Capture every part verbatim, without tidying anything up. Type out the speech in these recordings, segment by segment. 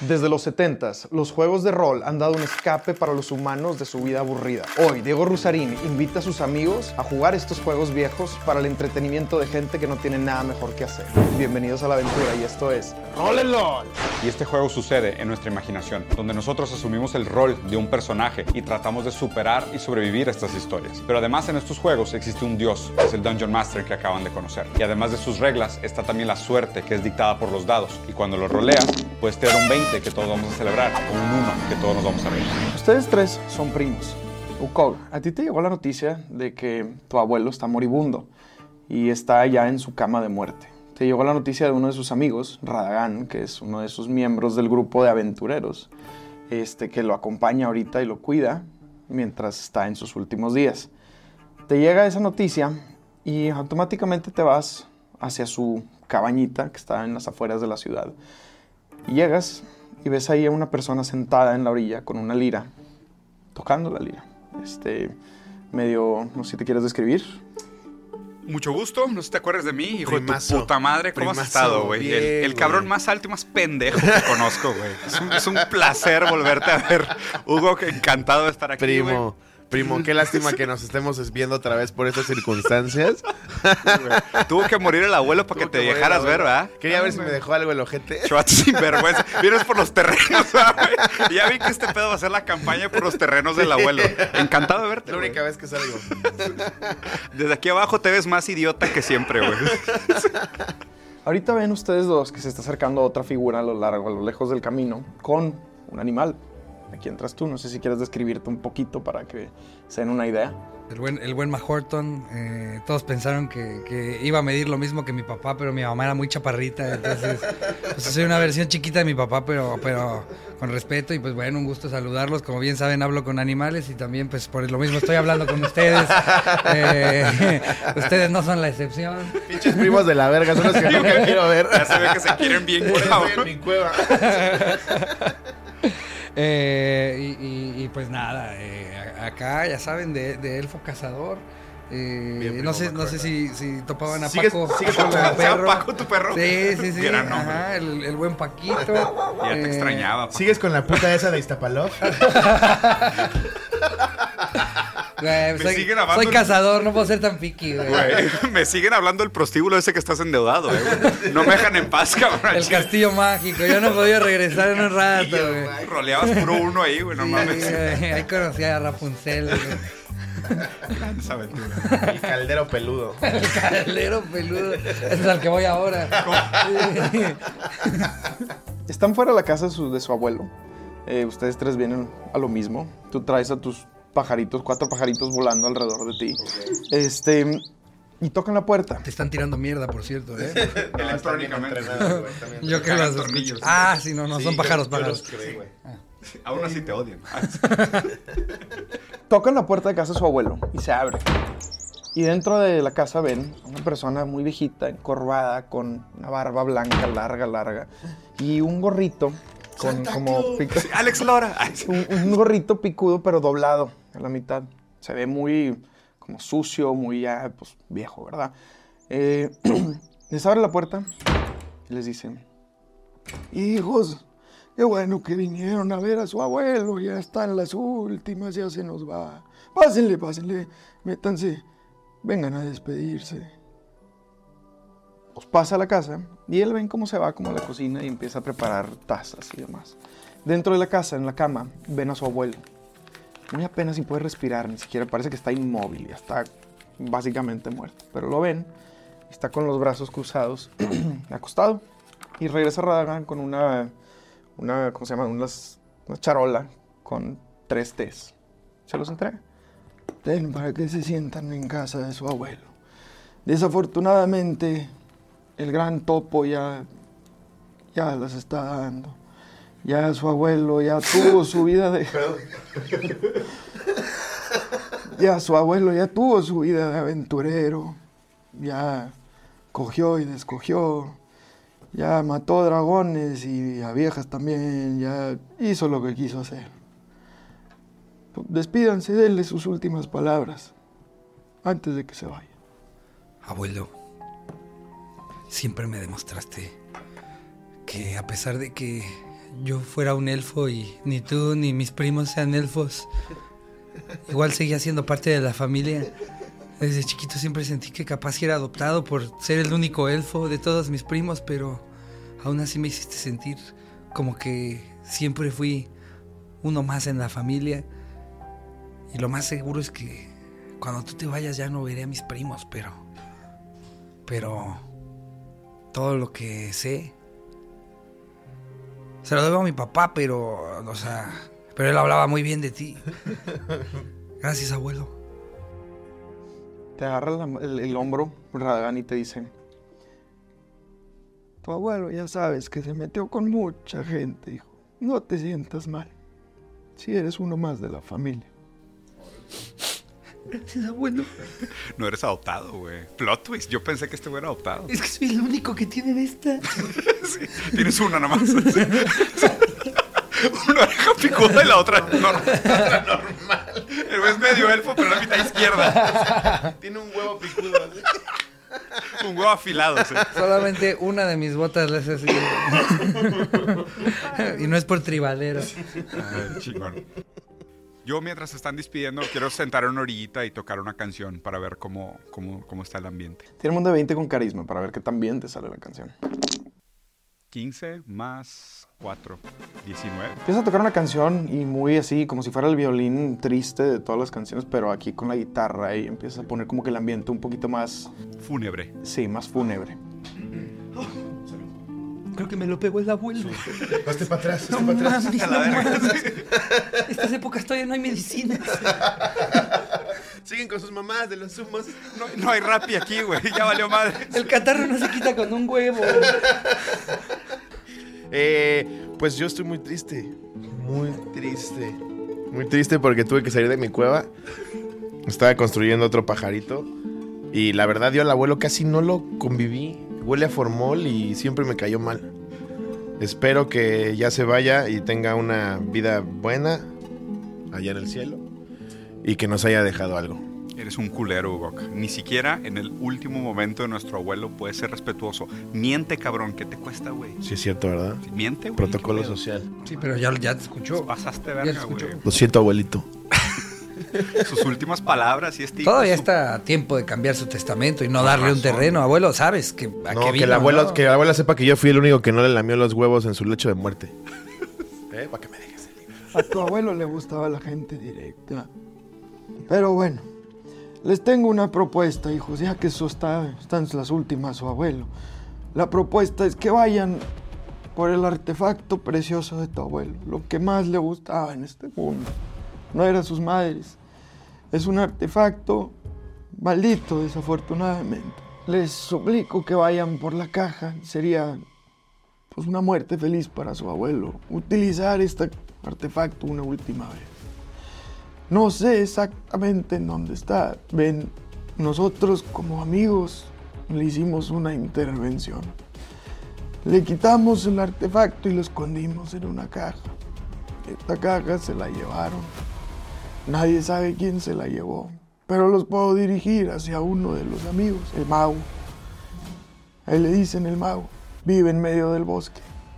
Desde los setentas, los juegos de rol han dado un escape para los humanos de su vida aburrida. Hoy, Diego Rusarín invita a sus amigos a jugar estos juegos viejos para el entretenimiento de gente que no tiene nada mejor que hacer. Bienvenidos a la aventura y esto es Rol en LOL. Y este juego sucede en nuestra imaginación, donde nosotros asumimos el rol de un personaje y tratamos de superar y sobrevivir a estas historias. Pero además en estos juegos existe un dios, que es el Dungeon Master que acaban de conocer. Y además de sus reglas está también la suerte, que es dictada por los dados. Y cuando lo roleas, puedes tener un veinte que todos vamos a celebrar, o un uno que todos nos vamos a reír. Ustedes tres son primos. Ukog, a ti te llegó la noticia de que tu abuelo está moribundo y está ya en su cama de muerte. Te llegó la noticia de uno de sus amigos, Radagan, que es uno de sus miembros del grupo de aventureros, este, que lo acompaña ahorita y lo cuida mientras está en sus últimos días. Te llega esa noticia y automáticamente te vas hacia su cabañita que está en las afueras de la ciudad. Y llegas y ves ahí a una persona sentada en la orilla con una lira, tocando la lira. Este, medio, no sé si te quieres describir. Mucho gusto, no sé si te acuerdas de mí, hijo Primazo. de tu puta madre. ¿Cómo Primazo, has estado, güey? bien, El, el güey. cabrón más alto y más pendejo que conozco, güey. Es un, es un placer volverte a ver. Hugo, que encantado de estar aquí, Primo, güey. primo, qué lástima que nos estemos viendo otra vez por estas circunstancias. Güey. Tuvo que morir el abuelo para que Tuvo te que morir dejaras el ver, abuelo. ¿verdad? Quería No, ver si me güey. dejó algo el ojete. Chaval, sin vergüenza. Vienes por los terrenos, ¿sabes? Y ya vi que este pedo va a ser la campaña por los terrenos del abuelo. Encantado de verte, Es la única güey. vez que salgo. Desde aquí abajo te ves más idiota que siempre, güey. Ahorita ven ustedes dos que se está acercando otra figura a lo largo, a lo lejos del camino, con un animal. Aquí entras tú, no sé si quieres describirte un poquito para que se den una idea. El buen, el buen Mahorton, eh, todos pensaron que, que iba a medir lo mismo que mi papá, pero mi mamá era muy chaparrita, entonces pues, soy una versión chiquita de mi papá, pero, pero con respeto y pues bueno, un gusto saludarlos. Como bien saben, hablo con animales y también pues por lo mismo estoy hablando con ustedes. Eh, ustedes no son la excepción. Pinches primos de la verga, son los que nunca quiero ver. Ya se ve que se quieren bien, Estoy cabrón. en mi cueva. Eh, y, y- y, pues nada, eh, a- acá ya saben de, de elfo cazador. Eh, Bien, primo, no sé, me no sé acuerdo. si, si topaban a ¿Sigues- Paco, sigues Paco con la- el perro. Paco, tu perro? Sí, sí, sí. Gran nombre. Ajá, el, el buen Paquito. Ya te Eh, extrañaba, Paco. ¿Sigues con la puta esa de Iztapalov? güey, Me soy, siguen amando soy el- cazador, no puedo ser tan piqui, güey. Güey, me siguen hablando del prostíbulo ese que estás endeudado, eh, güey. No me dejan en paz, cabrón. El castillo mágico, yo no he podido regresar en un rato, güey. Roleabas puro uno ahí, güey, no Sí, mames. güey, ahí conocí a Rapunzel, güey. Esa aventura. El caldero peludo. El caldero peludo. Ese es al que voy ahora. Sí. Están fuera de la casa de su, de su abuelo. Eh, ustedes tres vienen a lo mismo. Tú traes a tus pajaritos, cuatro pajaritos volando alrededor de ti. Este, y tocan la puerta. Te están tirando mierda, por cierto, ¿eh? Electrónicamente. Yo que Cagan las tornillos. Ah, sí, no, no, Sí, son yo- pájaros, yo pájaros. los creí, güey. Aún así te odian. Tocan la puerta de casa de su abuelo y se abre. Y dentro de la casa ven a una persona muy viejita, encorvada, con una barba blanca, larga, larga. Y un gorrito con Santa como... Claus. pica- Alex Lora. Ay, sí. un, un gorrito picudo, pero doblado a la mitad. Se ve muy como sucio, muy ya, pues, viejo, ¿verdad? Eh, les abre la puerta y les dice: hijos, qué bueno que vinieron a ver a su abuelo, ya están las últimas, ya se nos va. Pásenle, pásenle, métanse, vengan a despedirse. Os pasa a la casa y él ven cómo se va como a la cocina y empieza a preparar tazas y demás. Dentro de la casa, en la cama, ven a su abuelo. Muy apenas si puede respirar, ni siquiera parece que está inmóvil, ya está básicamente muerto. Pero lo ven, está con los brazos cruzados, acostado. Y regresa Radagan con una, una ¿cómo se llama? Unas, una charola con tres tés. Se los entrega. Ten para que se sientan en casa de su abuelo. Desafortunadamente, el gran topo ya, ya las está dando. Ya su abuelo ya tuvo su vida de... Ya su abuelo ya tuvo su vida de aventurero. Ya cogió y descogió. Ya mató dragones y a viejas también. Ya hizo lo que quiso hacer. Despídanse, denle sus últimas palabras antes de que se vaya. Abuelo, siempre me demostraste que a pesar de que yo fuera un elfo y ni tú ni mis primos sean elfos, igual seguía siendo parte de la familia. Desde chiquito siempre sentí que capaz era adoptado por ser el único elfo de todos mis primos, pero aún así me hiciste sentir como que siempre fui uno más en la familia. Y lo más seguro es que cuando tú te vayas ya no veré a mis primos, pero... Pero... todo lo que sé... se lo debo a mi papá, pero... o sea... pero él hablaba muy bien de ti. Gracias, abuelo. Te agarra la- el, el hombro Radagan y te dice: tu abuelo ya sabes que se metió con mucha gente, hijo. No te sientas mal. Si eres uno más de la familia. Gracias, abuelo. No eres adoptado, güey. Plot twist. Yo pensé que este güey era adoptado. Es que soy el único que tiene de esta. Sí, tienes una nomás. Sí. Una oreja picuda y la otra normal. normal. El güey es medio elfo, pero la mitad izquierda. Tiene un huevo picudo. ¿Sí? Un huevo afilado, sí. Solamente una de mis botas le hace así. Y no es por tribalero. Ay, chingón. Yo, mientras se están despidiendo, quiero sentar en una orillita y tocar una canción para ver cómo, cómo, cómo está el ambiente. Tiene un de veinte con carisma para ver qué tan bien te sale la canción. quince más cuatro, diecinueve. Empieza a tocar una canción y muy así, como si fuera el violín triste de todas las canciones, pero aquí con la guitarra y empieza a poner como que el ambiente un poquito más, Fúnebre. sí, más fúnebre. Creo que me lo pegó el abuelo. Hazte para atrás, hazte No para atrás. mames, A la no verga. mames. Estas épocas todavía no hay medicinas. Siguen con sus mamás de los humos. No, no hay rapi aquí, güey. Ya valió madre. El catarro no se quita con un huevo. Eh, pues yo estoy muy triste. Muy triste. Muy triste porque tuve que salir de mi cueva. Estaba construyendo otro pajarito. Y la verdad, yo al abuelo casi no lo conviví. Huele a formol y siempre me cayó mal. Espero que ya se vaya y tenga una vida buena allá en el cielo. Y que nos haya dejado algo. Eres un culero, Ugok. Ni siquiera en el último momento de nuestro abuelo puedes ser respetuoso. Miente, cabrón. ¿Qué te cuesta, güey? Sí es cierto, ¿verdad? Miente, güey. Protocolo ¿Qué pedo? social. Sí, pero ya, ya te escuchó. Pasaste Ya verga, te escuchó. güey. Lo siento, abuelito. Sus últimas palabras y este... Todavía está a tiempo de cambiar su testamento y no darle un razón. terreno. Abuelo, ¿sabes? Que, a No, qué que, vino, el abuelo, ¿no? que la abuela sepa que yo fui el único que no le lamió los huevos en su lecho de muerte. ¿Eh? Para que me dejes el libro. A tu abuelo le gustaba la gente directa. Pero bueno, les tengo una propuesta, hijos, ya que eso está, están las últimas, su abuelo. La propuesta es que vayan por el artefacto precioso de tu abuelo, lo que más le gustaba en este mundo. No eran sus madres. Es un artefacto maldito, desafortunadamente. Les suplico que vayan por la caja. Sería pues una muerte feliz para su abuelo utilizar este artefacto una última vez. No sé exactamente en dónde está. Ven, nosotros como amigos le hicimos una intervención. Le quitamos el artefacto y lo escondimos en una caja. Esta caja se la llevaron. Nadie sabe quién se la llevó, pero los puedo dirigir hacia uno de los amigos, el mago. A él le dicen el mago. Vive en medio del bosque.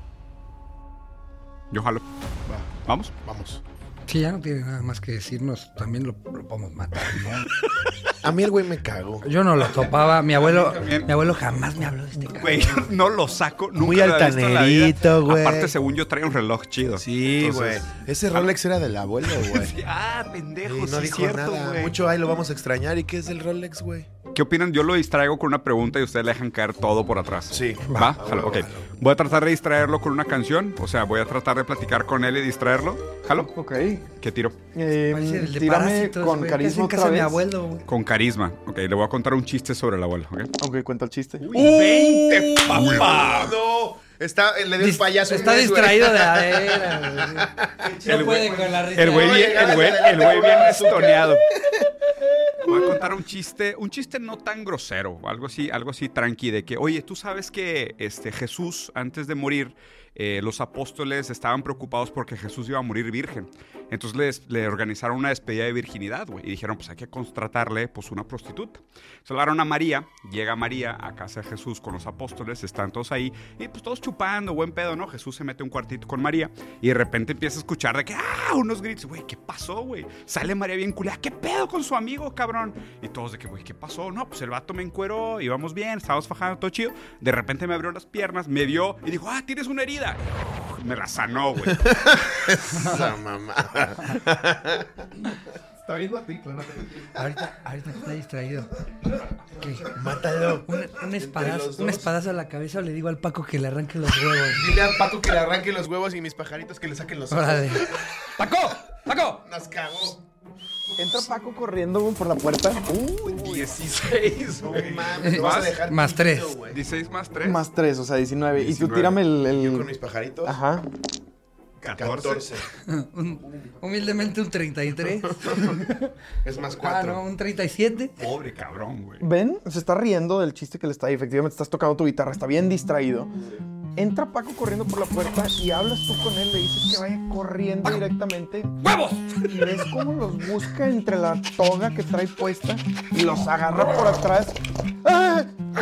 Yo jalo. ¿Vamos? Vamos. Sí, ya no tiene nada más que decirnos. También lo, lo podemos matar, ¿no? A mí el güey me cagó. Yo no lo topaba. Mi abuelo, También. mi abuelo jamás me habló de este cabrón. Güey, no lo saco. Nunca Muy lo había visto en la vida. altanerito, güey. Aparte, según yo, trae un reloj chido. Sí, güey. Entonces- Ese Rolex era del abuelo, güey. Sí, ah, pendejo, Y no sí es dijo cierto, nada. güey. Mucho ahí lo vamos a extrañar. ¿Y qué es el Rolex, güey? ¿Qué opinan? Yo lo distraigo con una pregunta y ustedes le dejan caer todo por atrás. Sí. ¿Va? Va, Jalo, va, ok. va. Voy a tratar de distraerlo con una canción. O sea, voy a tratar de platicar con él y distraerlo. ¿Jalo? Ok. ¿Qué tiro? Eh, Parece el de tírame Parásitos, con güey, carisma casi en casa otra de mi vez. abuelo, güey. Con carisma. Ok, le voy a contar un chiste sobre el abuelo, ¿ok? Ok, cuenta el chiste. ¡veinte, papá! No. Está, le dio el Dis- payaso. un Está mes, güey. distraído de adera. No El puede güey- con la risa. El güey No, bien, llegale, el güey, adelante, el güey bien güey. estoneado. Voy a contar un chiste, un chiste no tan grosero, algo así, algo así tranqui de que, oye, tú sabes que este Jesús antes de morir eh, los apóstoles estaban preocupados porque Jesús iba a morir virgen. Entonces les, le organizaron una despedida de virginidad, güey. Y dijeron, pues hay que contratarle pues, una prostituta. Se hablaron a María. Llega María a casa de Jesús con los apóstoles. Están todos ahí. Y pues todos chupando, buen pedo, ¿no? Jesús se mete un cuartito con María. Y de repente empieza a escuchar de que, ¡ah! Unos gritos. Güey, ¿qué pasó, güey? Sale María bien culiada. ¿Qué pedo con su amigo, cabrón? Y todos de que, güey, ¿qué pasó? No, pues el vato me encueró. Íbamos bien, estábamos fajando todo chido. De repente me abrió las piernas, me vio y dijo, ah, tienes una herida. Me la sanó, güey. Esa mamada. Está viendo a ti, claro. Ahorita, ahorita está distraído. ¿Qué? Mátalo. Un, un, Entre espadazo, los un dos. espadazo a la cabeza o le digo al Paco que le arranque los huevos. Dile a Paco que le arranque los huevos y mis pajaritos que le saquen los ojos. Órale. ¡Paco! ¡Paco! Nos cagó. Entra Paco corriendo, güey, por la puerta. Uh, dieciséis, No güey. mames, me vas a Más, dejar más tantito, tres. güey. dieciséis más tres. Más tres, o sea, diecinueve. Y tú diecinueve. tírame el... el- Yo con mis pajaritos. Ajá. catorce. Un- humildemente un treinta y tres. Es más Ah, cuatro. no, un treinta y siete. Pobre cabrón, güey. ¿Ven? Se está riendo del chiste que le está ahí. Efectivamente, estás tocando tu guitarra. Está bien distraído. Entra Paco corriendo por la puerta y hablas tú con él. Le dices que vaya corriendo directamente. ¡Huevos! Y ves cómo los busca entre la toga que trae puesta y los agarra por atrás. ¡Ah!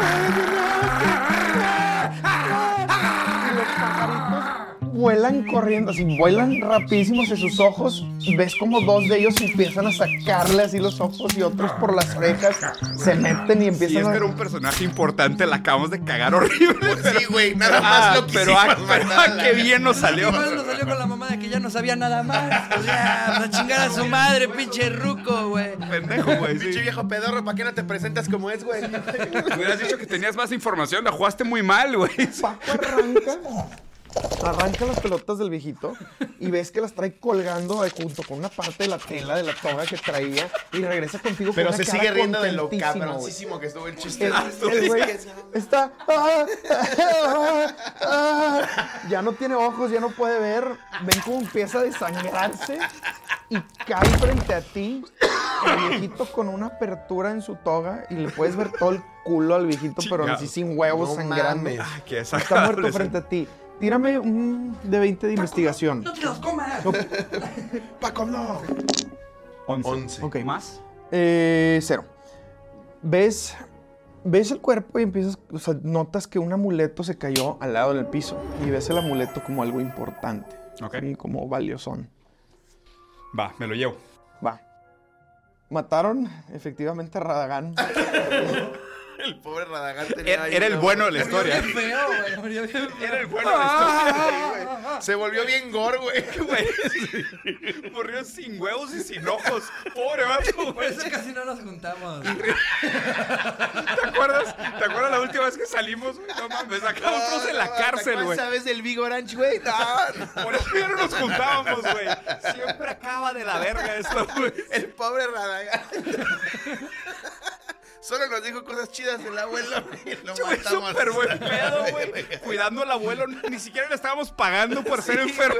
Y los pajaritos vuelan corriendo, así vuelan rapidísimos hacia sus ojos. Ves como dos de ellos empiezan a sacarle así los ojos y otros por las orejas se meten y Si empiezan este a... era un personaje importante, la acabamos de cagar horrible. Sí, güey, nada más Ah, lo pero ah, quisimos pero mandar a ah, la qué bien nos salió. Igual nos salió con la mamá de que ya no sabía nada más. O sea, a chingar a su madre, pinche ruco, güey. Pendejo, güey. Pinche Sí. viejo pedorro, ¿para qué no te presentas como es, güey? Hubieras dicho que tenías más información, la jugaste muy mal, güey. Paco arranca, arranca las pelotas del viejito y ves que las trae colgando ahí junto con una parte de la tela de la toga que traía y regresa contigo Pero con se una cara sigue riendo de lo contentísimo, güey. cabroncísimo que estuvo el chiste. El, el güey está... ah, ah, ah, ya no tiene ojos, ya no puede ver. Ven cómo empieza a desangrarse y cae frente a ti. El viejito con una apertura en su toga y le puedes ver todo el culo al viejito, pero Chingado. así sin huevos No sangrando. mames. Ay, qué Está desagradable. muerto frente a ti. Tírame un de veinte de investigación. ¡No te los comas! Paco, no. Once. Once. Ok. ¿Más? Eh, cero. Ves, ves el cuerpo y empiezas, o sea, notas que un amuleto se cayó al lado del piso y ves el amuleto como algo importante, Ok. así como valiosón. Va, me lo llevo. Va. Mataron efectivamente a Radagán. El pobre Radagán tenía Era, ahí era el una- bueno de la historia. Qué feo, güey. Murió bien feo. Era el bueno de la historia. Sí, güey. Se volvió bien gore, güey. Güey, murió sin huevos y sin ojos. Pobre vato, Por güey. eso casi no nos juntamos. ¿Te acuerdas? ¿Te acuerdas la última vez que salimos? güey? No mames, acabamos todos en la cárcel, güey. ¿Sabes del Big Orange, güey? No, Por eso ya no nos juntábamos, güey. Siempre acaba de la verga esto, güey. el pobre Radagán. Solo nos dijo cosas chidas del abuelo y lo Güey, matamos. súper buen pedo, güey. Cuidando al abuelo, ni siquiera le estábamos pagando por ser enfermo.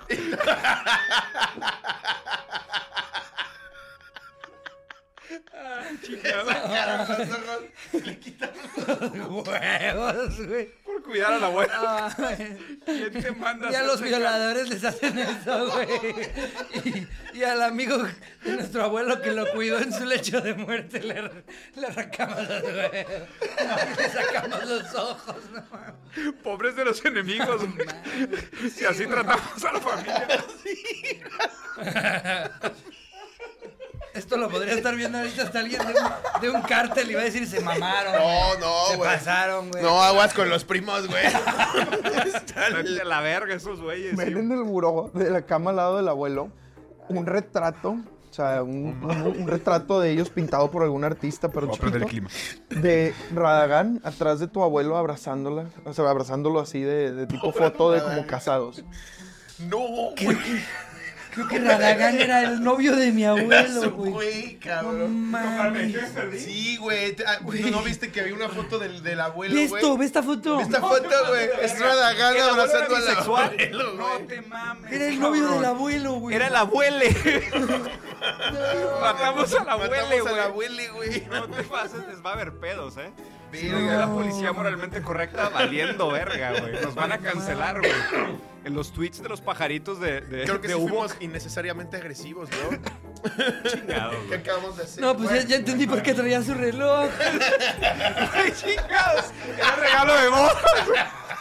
Ah, chingada. Le quitamos. Huevos, güey. Por cuidar al abuelo. Ay. ¿Quién te manda a Y a hacer los ese violadores les hacen eso, güey. Y, y al amigo de nuestro abuelo que lo cuidó en su lecho de muerte le, le arrancamos los huevos. Le sacamos los ojos, no mames. ca- Pobres de los enemigos, güey. Si así tratamos a la familia. Esto lo podría estar viendo ahorita hasta alguien de un, de un cártel y va a decir se mamaron. No, no, Se güey. pasaron, güey. No, aguas con los primos, güey. Están de la verga esos güeyes. Ven sí. en el buró de la cama al lado del abuelo un retrato, o sea, un, un- un retrato de ellos pintado por algún artista, pero Voy a prender el chiquito, clima. de Radagán atrás de tu abuelo abrazándola, o sea, abrazándolo así de, de tipo foto de como casados. No, Creo que, creo que Radagán era el novio de mi abuelo, güey. güey, No cabrón. mames. Sí, güey. Te- ah, güey, ¿no viste que había una foto del, del abuelo, Ve güey? esto, ve esta foto. Esta foto, güey. Es Radagán El abuelo abrazando era al bisexual. abuelo, No güey. te mames. Era el novio cabrón. del abuelo, güey. Era el abuele. Matamos al abuele, Matamos al güey. abuelo, güey. No te pases, les va a haber pedos, ¿eh? Si nos ve la policía moralmente correcta, valiendo verga, güey. Nos van a cancelar, güey. En los tweets de los pajaritos de, de, Creo que de sí Hugo. fuimos innecesariamente agresivos, ¿no? Chingados, ¿Qué güey. acabamos de hacer? No, pues ya, ya entendí por qué traía su reloj. Güey, chingados. Era regalo de boda, güey.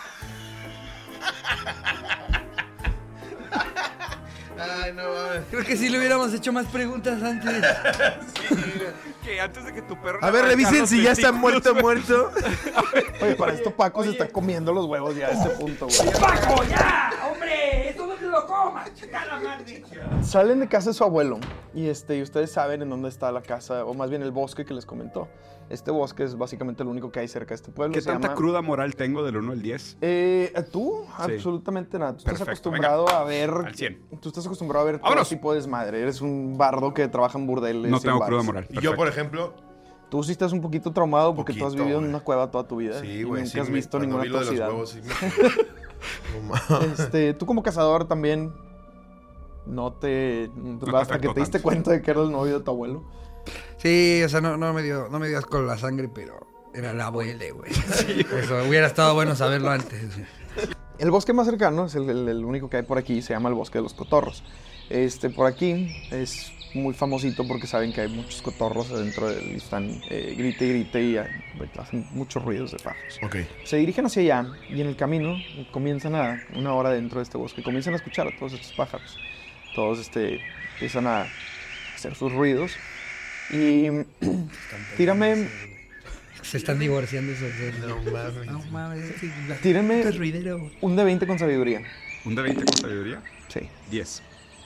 Ay, no mames. Creo que sí le hubiéramos hecho más preguntas antes. Que antes de que tu perro... A ver, revisen si ya está muerto, muerto. Oye, para esto Paco se está comiendo los huevos ya a este punto, güey. ¡Paco, ya! ¡Hombre! ¡Eso no te lo comas! ¡Chingada madre! Salen de casa de su abuelo y, este, y ustedes saben en dónde está la casa, o más bien el bosque que les comentó. Este bosque es básicamente lo único que hay cerca de este pueblo. ¿Qué se tanta llama- cruda moral tengo del uno al diez? Eh, ¿Tú? Sí. Absolutamente nada. Tú estás Perfecto, acostumbrado a ver... al cien. Tú estás acostumbrado a ver todo ¡Vámonos! tipo de desmadre. Eres un bardo que trabaja en burdeles. No y en tengo cruda bares. moral. Y yo, por ejemplo, Tú sí estás un poquito traumado porque tú has Poquito, vivido en güey. una cueva toda tu vida. sí, y güey. nunca sí, has me- visto cuando ninguna vi lo de los atrocidad. huevos, sí me... No mames. Este, tú como cazador también no te... te hasta afectó que te diste tanto. cuenta de que era el novio de tu abuelo. Sí, o sea, no, no me dio, no me dio asco la sangre, pero era la abuela, güey. Eso hubiera estado bueno saberlo antes. El bosque más cercano es el, el- el único que hay por aquí, se llama el Bosque de los Cotorros. Este, por aquí es muy famosito porque saben que hay muchos cotorros adentro de él y están eh, grite y grite y eh, hacen muchos ruidos de pájaros. Ok. Se dirigen hacia allá y en el camino comienzan a, una hora dentro de este bosque, comienzan a escuchar a todos estos pájaros. Todos este, empiezan a hacer sus ruidos y tírame, Se están divorciando esos dos. No mames. No mames, sí, la- Tírenme- qué ruidero. un de veinte con sabiduría. ¿Un de veinte con sabiduría? Sí. diez.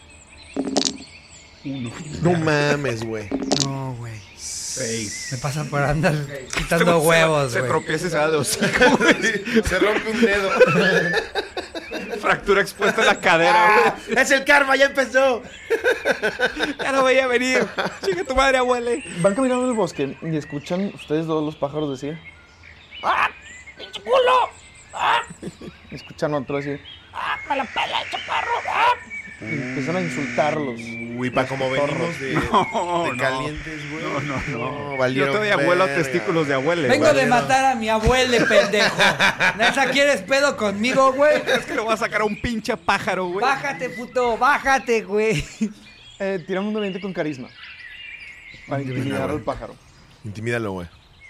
No mames, güey. No, güey. seis. Me pasa por andar quitando huevos, Se güey. tropieza y se da de hocico, güey. Se rompe un dedo. Fractura expuesta en la cadera, güey. ¡Es el karma! ¡Ya empezó! Ya no veía venir. Chica tu madre, abuele. Van caminando en el bosque y escuchan ustedes dos los pájaros decir. ¡Ah! ¡Pinche culo! ¡Ah! Y escuchan otro decir. ¡Ah! ¡Me la pela el chaparro! ¡Ah! Y empiezan a insultarlos. Uy, pa' como venimos de, No, de no. calientes, güey. No, no, no. Yo valieron todavía abuelo verga. testículos de abuele. Vengo güey. de matar a mi abuelo, pendejo. ¿Neta quieres pedo conmigo, güey? Es que le voy a sacar a un pinche pájaro, güey. Bájate, puto, bájate, güey. Eh, tiran un de veinte con carisma. Para intimidar al pájaro. Intimídalo, güey.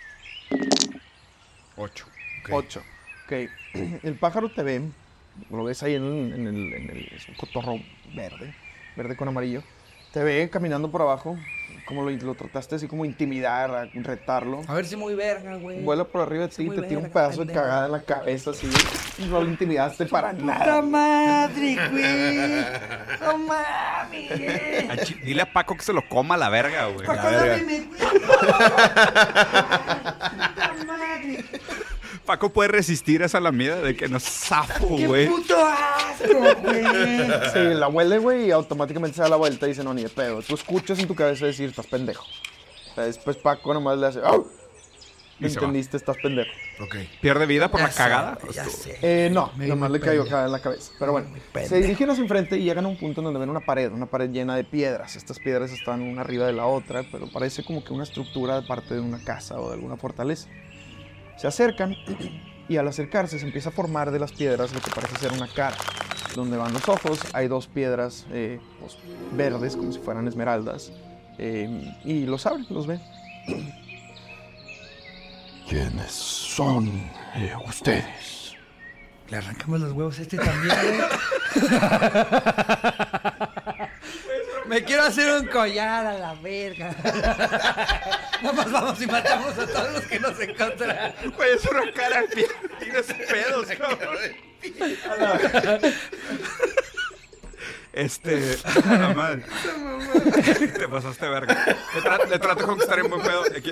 Ocho. Ok. Ocho. Ok. El pájaro te ve. Lo ves ahí en el, en el, en el- es un cotorro verde. Verde con amarillo. Te ve caminando por abajo. Como lo, lo trataste así como intimidar, a retarlo. A ver si muy verga, güey. Vuela por arriba de ti y muy te tira un verga, pedazo de pendejo. cagada en la cabeza así. Y no lo intimidaste para ¡Puta nada. madre, güey! ¡No mames! A chi- Dile a Paco que se lo coma a la verga, güey. Paco, verga. dame, güey. ¡Puta madre! Paco puede resistir esa lamida de que no zafo, ¡Qué güey. puto asco, güey! Sí, la huele, güey, y automáticamente se da la vuelta y dice, no, ni de pedo. Tú escuchas en tu cabeza decir, estás pendejo. O sea, después Paco nomás le hace, ¡au! Y se va. ¿Entendiste? Estás pendejo. Ok. ¿Pierde vida por Ya la sé, cagada? güey, ya sé. Eh, no, Me- nomás me le cayó pendejo. cagada en la cabeza. Pero bueno, pendejo. se dirigen hacia enfrente y llegan a un punto en donde ven una pared, una pared llena de piedras. Estas piedras están una arriba de la otra, pero parece como que una estructura de parte de una casa o de alguna fortaleza. Se acercan y al acercarse se empieza a formar de las piedras lo que parece ser una cara. Donde van los ojos, hay dos piedras eh, pues, verdes, como si fueran esmeraldas. eh, y los abren, los ven. ¿Quiénes son eh, ustedes? Le arrancamos los huevos a este también, güey. Me quiero hacer un collar a la verga. Nomás vamos y matamos a todos los que nos encuentran. Güey, es una cara. Tienes pedos, cabrón. Este. A la madre. Te pasaste verga. Le, tra- le trato de conquistar en buen pedo. Aquí-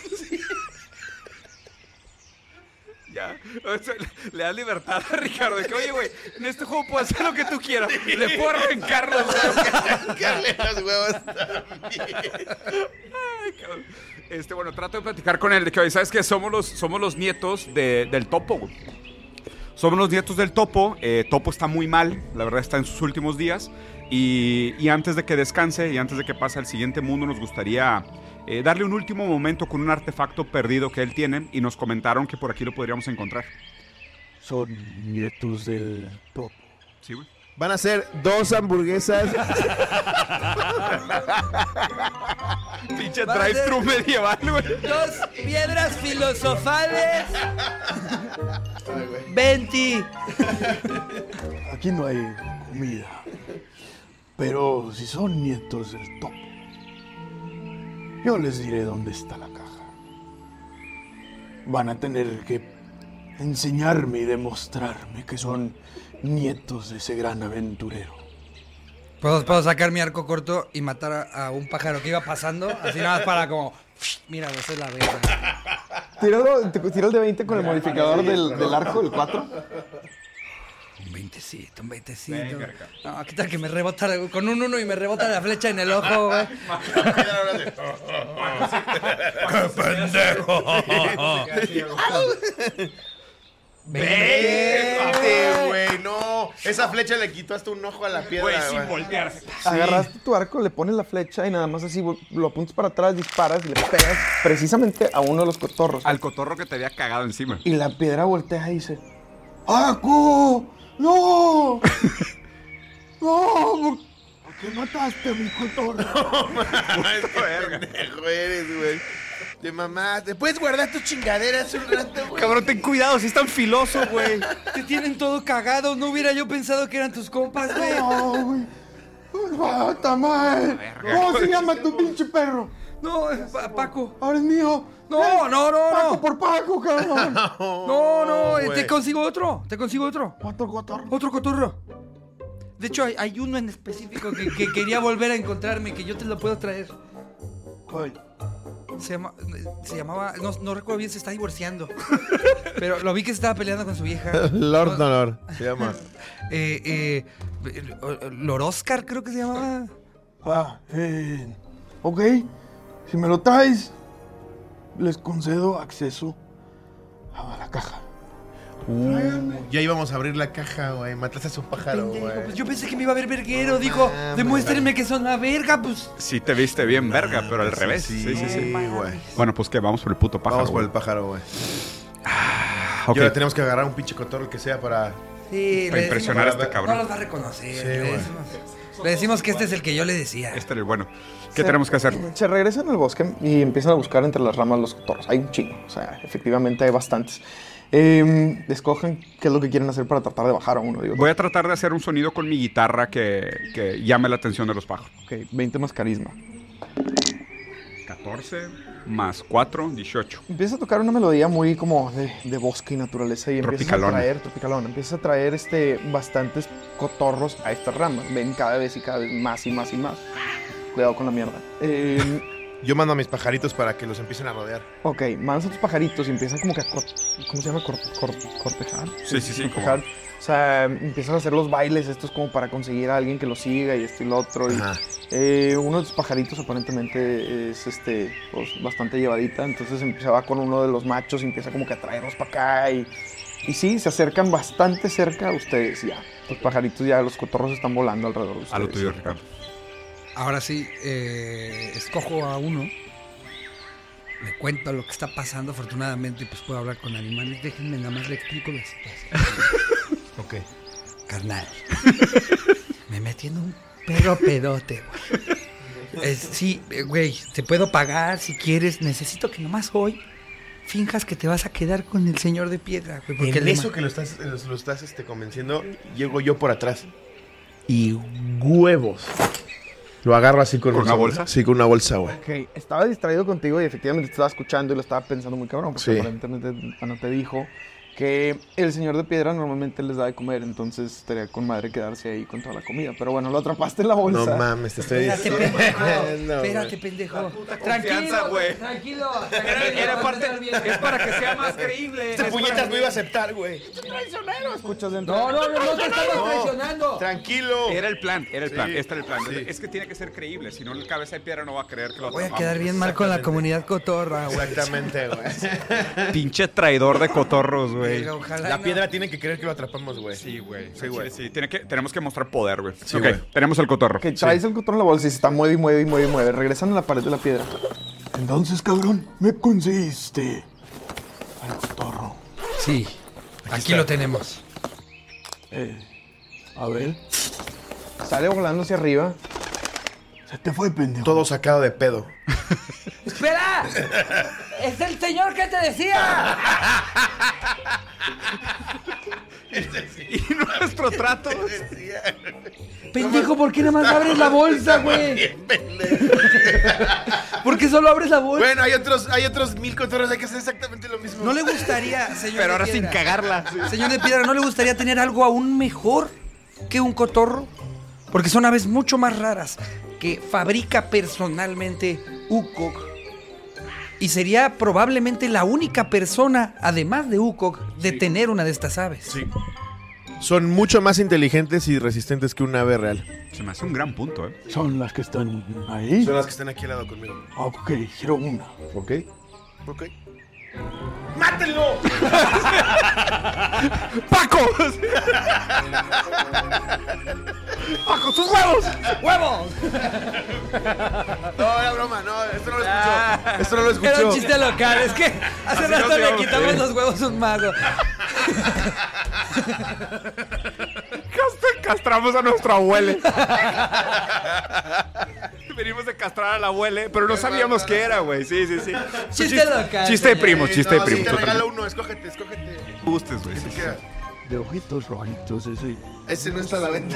Ya. O sea, le- le das libertad a Ricardo. De que, oye, güey, en este juego puedo hacer lo que tú quieras. Le puedo arrancar los huevos. Carle los huevos también. Ay, cabrón. Este, bueno, trato de platicar con él de que, oye, ¿sabes qué? Somos los, somos los nietos de- del Topo, güey. Somos los nietos del Topo. Eh, Topo está muy mal, la verdad está en sus últimos días. Y, y antes de que descanse y antes de que pase al siguiente mundo, nos gustaría eh, darle un último momento con un artefacto perdido que él tiene y nos comentaron que por aquí lo podríamos encontrar. Son nietos del topo. Sí, güey. Van a ser dos hamburguesas. Pinche Va a ser- drive-thru medieval, güey. Dos piedras filosofales. Venti. Aquí no hay comida. Pero si son nietos del topo, yo les diré dónde está la caja. Van a tener que enseñarme y demostrarme que son nietos de ese gran aventurero. ¿Puedo, puedo sacar mi arco corto y matar a, a un pájaro que iba pasando? Así nada más para como... Mira, esa es la verga. Tíralo, te- tira el de veinte con el modificador del, del arco, el cuatro. Un veintecito, un veintecito. No, ¿qué tal que me rebota la- con un uno y me rebota la flecha en el ojo, güey? Vete, güey, no. Esa flecha le quitó hasta un ojo a la piedra, Güey, güey. sin voltearse. Agarraste tu arco, le pones la flecha y nada más así lo apuntas para atrás, disparas y le pegas precisamente a uno de los cotorros. Al cotorro que te había cagado encima. Y la piedra voltea y dice: ¡Paco! ¡No! ¡No! ¿Por qué mataste a mi cotorro? Pendejo eres, güey. De mamá, ¿te puedes guardar tus chingaderas un rato, güey? Cabrón, ten cuidado, si es tan filoso, güey. Te tienen todo cagado. No hubiera yo pensado que eran tus compas, güey. ¡No, güey! ¡Bata, madre! ¿Cómo se llama tu pinche perro? No, es Pa- Paco. Ahora es mío. No, no, no, Paco no. por Paco, cabrón. No, no, eh, güey. te consigo otro. Te consigo otro. Otro cotorro. Otro cotorro. De hecho, hay, hay uno en específico que, que quería volver a encontrarme, que yo te lo puedo traer. ¿Cuál? Se, llama, se llamaba, no, no recuerdo bien, se está divorciando. Pero lo vi que se estaba peleando con su vieja. Lord no Lord, se llama. Eh, eh, Lord Oscar, creo que se llamaba. Ah, eh, ok. Si me lo traes, les concedo acceso a la caja. Ya íbamos a abrir la caja, güey. Mataste a su pájaro, Pendejo, pues güey. yo pensé que me iba a ver verguero. No Dijo, mames, demuéstrenme que son la verga, pues. Sí te viste bien, verga, pero al revés. Sí, sí, sí. güey. Bueno, pues que vamos por el puto pájaro. Vamos por güey. el pájaro, güey. Ok. Y ahora tenemos que agarrar un pinche cotorro el que sea para... Sí, Para le impresionar a decimos- este cabrón. No los va a reconocer. Sí, le, güey. decimos, le decimos que este es el que yo le decía. Este era el bueno. ¿Qué Se- tenemos que hacer? Se regresan al bosque y empiezan a buscar entre las ramas los cotorros. Hay un chingo, o sea, efectivamente hay bastantes. Eh, escogen qué es lo que quieren hacer para tratar de bajar a uno. Digo, Voy a tratar de hacer un sonido con mi guitarra que, que llame la atención de los pájaros. ok, veinte más carisma. catorce más cuatro, dieciocho. Empieza a tocar una melodía muy como de, de bosque y naturaleza y empiezas a Tropicalona. traer, tropicalona, empiezas a traer este, bastantes cotorros a estas ramas. Ven cada vez y cada vez más y más y más. Cuidado con la mierda. Eh, Yo mando a mis pajaritos para que los empiecen a rodear. ok, mandas a tus pajaritos y empiezan como que a... cor- ¿Cómo se llama? Cor- cor- cortejar. Sí, sí, sí, como- Cortejar. O sea, empiezan a hacer los bailes estos como para conseguir a alguien que lo siga y esto y lo otro. Y, Ajá. eh, uno de tus pajaritos aparentemente es este, pues, bastante llevadita, entonces empieza va con uno de los machos y empieza como que a traerlos para acá y, y sí, se acercan bastante cerca a ustedes ya. Los pajaritos ya, los cotorros están volando alrededor de ustedes. A lo tuyo, Ricardo. Ahora sí, eh, escojo a uno. Le cuento lo que está pasando, afortunadamente, pues puedo hablar con animales. Déjenme nada más le explico la situación. Ok. Carnal. Me metí en un perro pedote, güey. Es- sí, eh, güey, te puedo pagar si quieres. Necesito que nomás hoy finjas que te vas a quedar con el señor de piedra, güey. Porque En le eso ma- que lo estás, lo, lo estás este, convenciendo, llego yo por atrás. Y huevos. Lo agarro así con, ¿Con una bolsa? Sí, con una bolsa, güey. Ok, estaba distraído contigo y efectivamente te estaba escuchando y lo estaba pensando muy cabrón, porque Sí. aparentemente Ana te dijo que el señor de piedra normalmente les da de comer, entonces estaría con madre quedarse ahí con toda la comida. Pero bueno, lo atrapaste en la bolsa. No mames, te estoy Espérate, diciendo. pendejo. No, Espérate, güey. pendejo. confianza, güey. Tranquilo. Era parte, es para que sea más creíble. Este puñetas no iba a aceptar, güey. Escuchas dentro. No, no, no, no te estamos No. traicionando. Tranquilo. Era el plan, era el plan, Sí, este era el plan. sí. Es que tiene que ser creíble, si no el cabeza de piedra no va a creer que lo Voy a atrapamos. quedar bien mal con la comunidad cotorra, güey. Exactamente, güey. Pinche traidor de cotorros, güey. Diga, ojalá La no. piedra tiene que creer que lo atrapamos, güey. Sí, güey. Sí, güey. Sí, tiene que, tenemos que mostrar poder, güey. Sí, ok, güey. tenemos el cotorro. Que traes el cotorro en la bolsa y se está mueve y mueve y mueve y mueve. Regresan a la pared de la piedra. Entonces, cabrón, me conseguiste al cotorro. Sí, aquí lo tenemos. Eh, a ver, Sale volando hacia arriba. se te fue, pendejo. Todo sacado de pedo. ¡Espera! ¡Es el señor que te decía! Y nuestro trato. Pendejo, ¿por qué nada más abres la bolsa, güey? ¿Por qué solo abres la bolsa? Bueno, hay otros, hay otros mil cotorros, hay que hacer exactamente lo mismo. ¿No le gustaría, señor Pero de ahora sin piedra? cagarla. Señor de piedra, ¿no le gustaría tener algo aún mejor que un cotorro? Porque son aves mucho más raras que fabrica personalmente Ukok. Y sería probablemente la única persona, además de Ukok, de tener una de estas aves. Sí. Son mucho más inteligentes y resistentes que un ave real. Se me hace un gran punto, ¿eh? Son las que están ahí. Son las que están aquí al lado conmigo. Ok, quiero una. ¿Ok? Ok. ¡Mátenlo! ¡Paco! ¡Paco, tus huevos! ¡Huevos! No, era broma, no, esto no lo escuchó. Esto no lo escuchó. Era un chiste local, es que hace Así rato nos le llevamos, quitamos sí. los huevos a un mago. Cast- Castramos a nuestro abuelo. Venimos de castrar a la abuela, pero no sabíamos qué era, güey. Sí, sí, sí. Chiste local. Chiste de señor. primos, chiste de No, sí, primos. te regalo totalmente. uno, escógete, escógete. Gustes, güey. ¿Qué sí, te sí. queda? De ojitos rojitos, ese. Ese no está a la venta.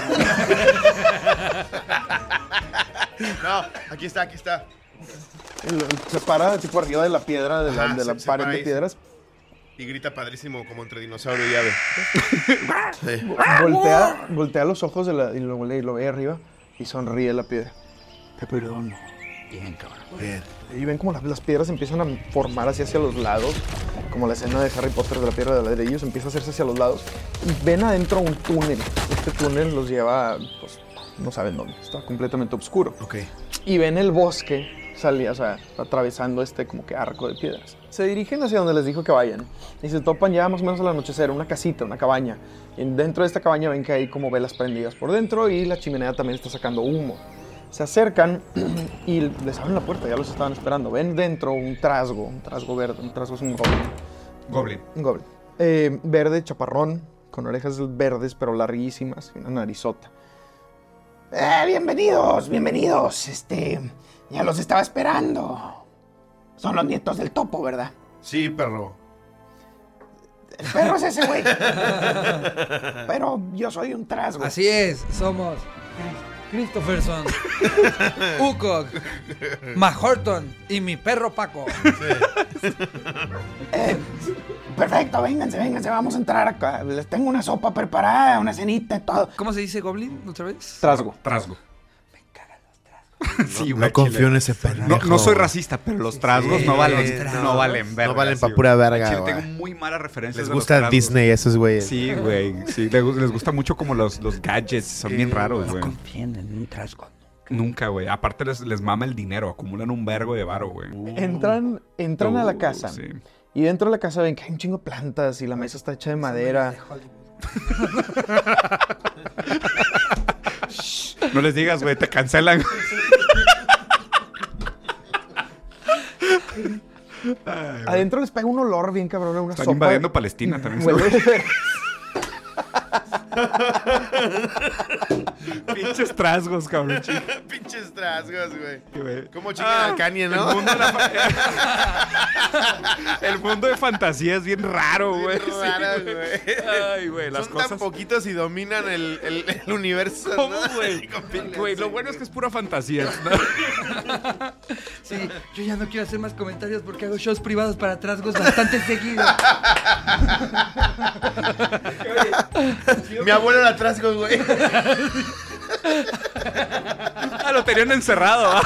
No, aquí está, aquí está. Y se para tipo arriba de la piedra, de la, Ajá, de la se- se pared para de ahí. piedras. Y grita padrísimo como entre dinosaurio y ave. Sí. Voltea, voltea los ojos de la, y, lo, y lo ve arriba y sonríe la piedra. Te perdono. Bien. Y ven como las, las piedras empiezan a formar así hacia los lados, como la escena de Harry Potter de la piedra de ladrillos, empieza a hacerse hacia los lados. Y ven adentro un túnel. Este túnel los lleva, pues, no saben dónde, está completamente oscuro. Ok. Y ven el bosque salía, o sea, atravesando este como que arco de piedras. Se dirigen hacia donde les dijo que vayan. Y se topan ya más o menos al anochecer, una casita, una cabaña. Y dentro de esta cabaña ven que hay como velas prendidas por dentro y la chimenea también está sacando humo. Se acercan y les abren la puerta, ya los estaban esperando. Ven dentro un trasgo, un trasgo verde, un trasgo es un goblin. Goblin. Un goblin. Eh, verde, chaparrón, con orejas verdes pero larguísimas y una narizota. Eh, bienvenidos, bienvenidos. Este, ya los estaba esperando. Son los nietos del topo, ¿verdad? Sí, perro. El perro es ese güey. Pero yo soy un trasgo. Así es, somos Christopherson, Ukok, Mahorton y mi perro Paco. Eh, perfecto, vénganse, vénganse, vamos a entrar acá. Les tengo una sopa preparada, una cenita y todo. ¿Cómo se dice goblin otra vez? Trasgo. Trasgo. Sí, No güey, confío chile. en ese pendejo. No, no soy racista, pero los trasgos Sí, no valen, los no trasgos. valen verga. No valen pa' sí, pura güey. verga, Chile, güey. tengo muy malas referencias. Les de los gusta trasgos. Disney a esos güeyes. Sí, güey. Sí, les, les gusta mucho como los, los gadgets. Son bien raros, güey. Confíen en un trasgo. Nunca, güey. Aparte les, les mama el dinero. Acumulan un vergo de varo, güey. Entran, entran a la Uh, casa. sí. Y dentro de la casa ven que hay un chingo de plantas y la mesa está hecha de madera. No les digas, güey. Te cancelan. Ay, Adentro les pega un olor bien cabrón, una están sopa. invadiendo Palestina también. Huele- Pinches trasgos, cabrón. chico. Pinches trasgos, güey. Güey. ¿Cómo chingan al Kanye, no? El mundo, de la fa- el mundo de fantasía es bien raro, güey. Bien raro, Sí, güey. Ay, güey, las Son cosas. tan poquitos y dominan el, el, el universo. ¿Cómo, ¿no? güey? Completamente, Güey, lo bueno es que es pura fantasía. ¿no? Sí, yo ya no quiero hacer más comentarios porque hago shows privados para trasgos bastante seguido. Mi abuelo era trasgos, güey. Ah, lo tenían encerrado. ¿ah?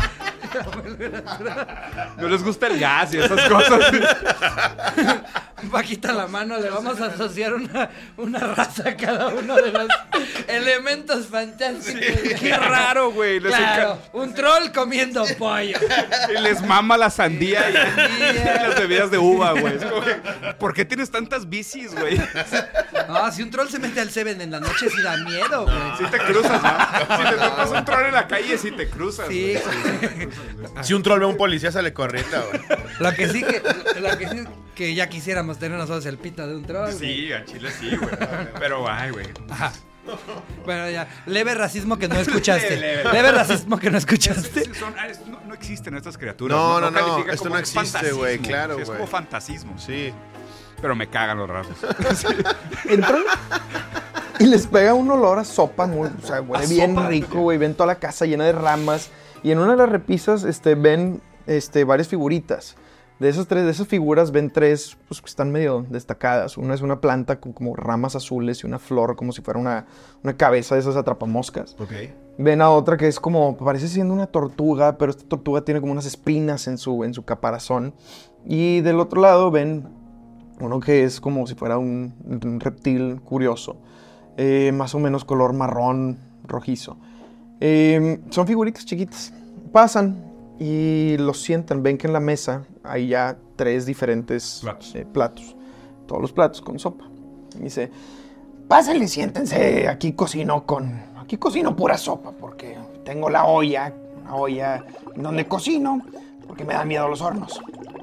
No les gusta el gas y esas cosas. Paquita la mano, le vamos a asociar una, una raza a cada uno de los elementos fantásticos. Sí, qué raro, güey. Les Claro, encanta. un troll comiendo pollo. Y les mama la sandía y, y las bebidas de uva, güey. Es como que, ¿por qué tienes tantas bicis, güey? No, si un troll se mete al Seven en la noche, sí da miedo, güey. Si te cruzas, ¿no? Si te topas un troll en la calle, sí te cruzas. Sí, güey. Si un troll ve a un policía, sale corriendo, güey. Lo que sí que, lo que sí que ya quisiéramos tener nosotros el pito de un troll. güey. Sí, a Chile sí, güey. Pero, ay, güey. Ajá. Bueno, ya. Leve racismo que no escuchaste. Leve, Leve, leve. racismo que no escuchaste. Son- ah, es- no, no existen estas criaturas. No, no, no, califica esto como no existe, fantasismo. güey, claro, Sí, es güey. como fantasismo. Sí. Pero me cagan los rasgos. Entran y les pega un olor a sopa, muy, o sea, huele ¿A bien sopa? rico, güey. Ven toda la casa llena de ramas. Y en una de las repisas este, ven este, varias figuritas. De esas tres, de esas figuras ven tres pues, que están medio destacadas. Una es una planta con como ramas azules y una flor como si fuera una, una cabeza de esas atrapamoscas. Ok. Ven a otra que es como, parece siendo una tortuga, pero esta tortuga tiene como unas espinas en su, en su caparazón. Y del otro lado ven uno que es como si fuera un, un reptil curioso, eh, más o menos color marrón rojizo. Eh, son figuritas chiquitas. Pasan y los sientan. Ven que en la mesa hay ya tres diferentes Platos. eh, platos. Todos los platos con sopa. Y dice, Pásenle, siéntense. Aquí cocino con. Aquí cocino pura sopa porque tengo la olla, una olla donde cocino porque me dan miedo los hornos.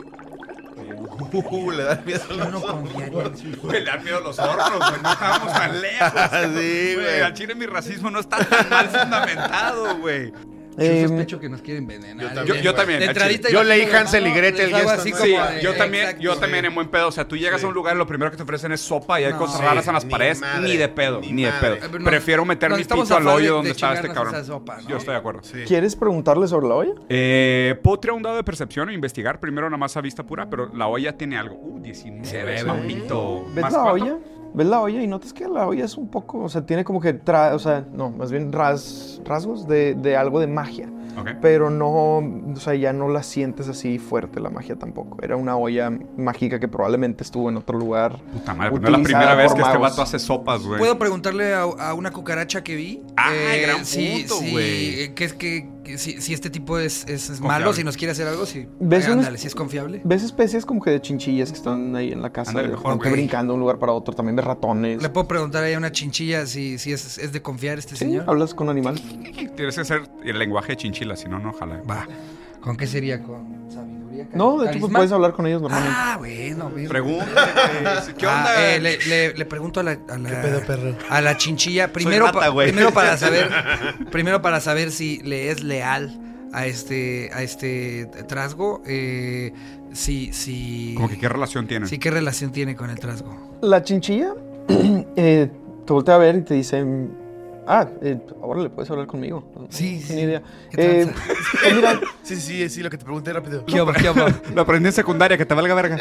Uh, le da miedo a Yo los no confiaría en su... Güey, le dan miedo los hornos, güey. No estábamos tan lejos. Sí, güey. Al chile mi racismo no está tan mal fundamentado, güey. Yo Eh, sospecho que nos quieren envenenar. yo también, Yo, yo güey. también. De al chile. entradita Yo imagino leí la Hansel y mano, Gretel les hago y esto, así ¿no? como Sí, de- yo también, exacto. yo también en buen pedo. O sea, tú llegas Sí. a un lugar y lo primero que te ofrecen es sopa y hay No. cosas Sí, raras en las ni paredes. madre, Ni de pedo, ni ni, de madre. pedo. Eh, pero no- Prefiero meter no mi estamos pito a al favor de- hoyo de donde estaba este chingarnos cabrón. esa sopa, ¿no? Yo estoy de acuerdo. Sí. ¿quieres preguntarle sobre la olla? Eh, ¿Puedo tirar un dado de percepción o investigar? Primero nada más a vista pura, pero la olla tiene algo. Uh, diecinueve. Se ve, papito. ¿Ves ¿Más la cuánto? olla? ¿Ves la olla? Y notas que la olla es un poco, o sea, tiene como que, tra- o sea, no, más bien ras- rasgos de, de algo de magia. Ok. Pero no, o sea, ya no la sientes así fuerte la magia tampoco. Era una olla mágica que probablemente estuvo en otro lugar. Puta madre, pues no es la utilizada primera vez por que este magos. vato hace sopas, güey. ¿Puedo preguntarle a, a una cucaracha que vi? Ah, gran si- punto, si- güey. que es que, que si, si este tipo es, es, es Confiable. malo, si nos quiere hacer algo, si... ¿Ves eh, unos- ándale, si es confiable. ¿Ves especies como que de chinchillas que están ahí en la casa? Ándale, de- mejor, como que güey. brincando de un lugar para otro. También de ratones. ¿Le puedo preguntar ahí a una chinchilla si, si es, es de confiar este Sí, señor? hablas con un animal. Tienes que hacer el lenguaje de chinchila, si no, no, ojalá. Va. ¿Con qué sería? ¿Con sabiduría? No, de hecho, pues ¿Carisma? puedes hablar con ellos normalmente. Ah, bueno, bien. Pregúntale, ¿qué Ah, onda? eh, le, le- le pregunto a la, a la, ¿Qué pedo, perro? a la chinchilla primero, rata, pa- güey. primero para saber primero para saber si le es leal a este a este trasgo, eh, si si Como que qué relación tienen. sí, qué relación tiene con el trasgo. La chinchilla eh, te voltea a ver y te dice, ah, eh, ahora le puedes hablar conmigo. No, Sí, no, sí. Ni idea. ¿Qué Eh, tranza? pues mira, Sí, sí, sí, sí, lo que te pregunté rápido. ¿Qué obo, qué obo? Lo aprendí en secundaria, que te valga verga.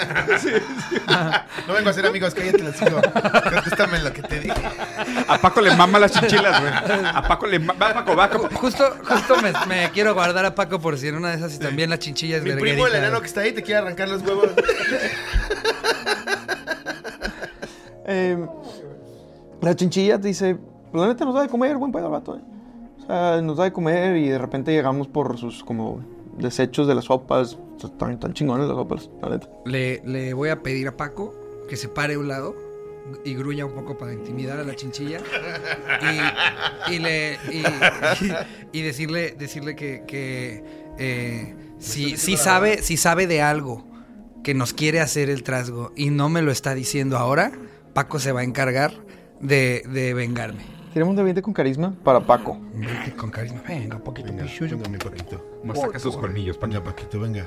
No vengo a ser amigos, cállate, los sigo. Contéstame lo que te dije. A Paco le mama las chinchilas, güey. A Paco le mama. Va, Paco, va, Paco. Justo justo me, me quiero guardar a Paco por si en una de esas y también la chinchilla es Mi primo, verguerita. el enano que está ahí, te quiere arrancar los huevos. eh, la chinchilla te dice, la neta nos da de comer, buen pedo el vato. eh". O sea, nos da de comer y de repente llegamos por sus como desechos de las sopas. Están tan chingones las sopas, la neta. Le, le voy a pedir a Paco que se pare a un lado y gruña un poco para intimidar a la chinchilla y, y le y, y decirle decirle que, que eh, si, si sabe si sabe de algo que nos quiere hacer el trasgo y no me lo está diciendo ahora, Paco se va a encargar de, de vengarme. Tenemos de veinte con carisma para Paco. Vete con carisma, venga, un poquito Venga, pichuyo. venga, mi Paquito. Más saca sus colmillos, Paco. Venga, Paquito, venga.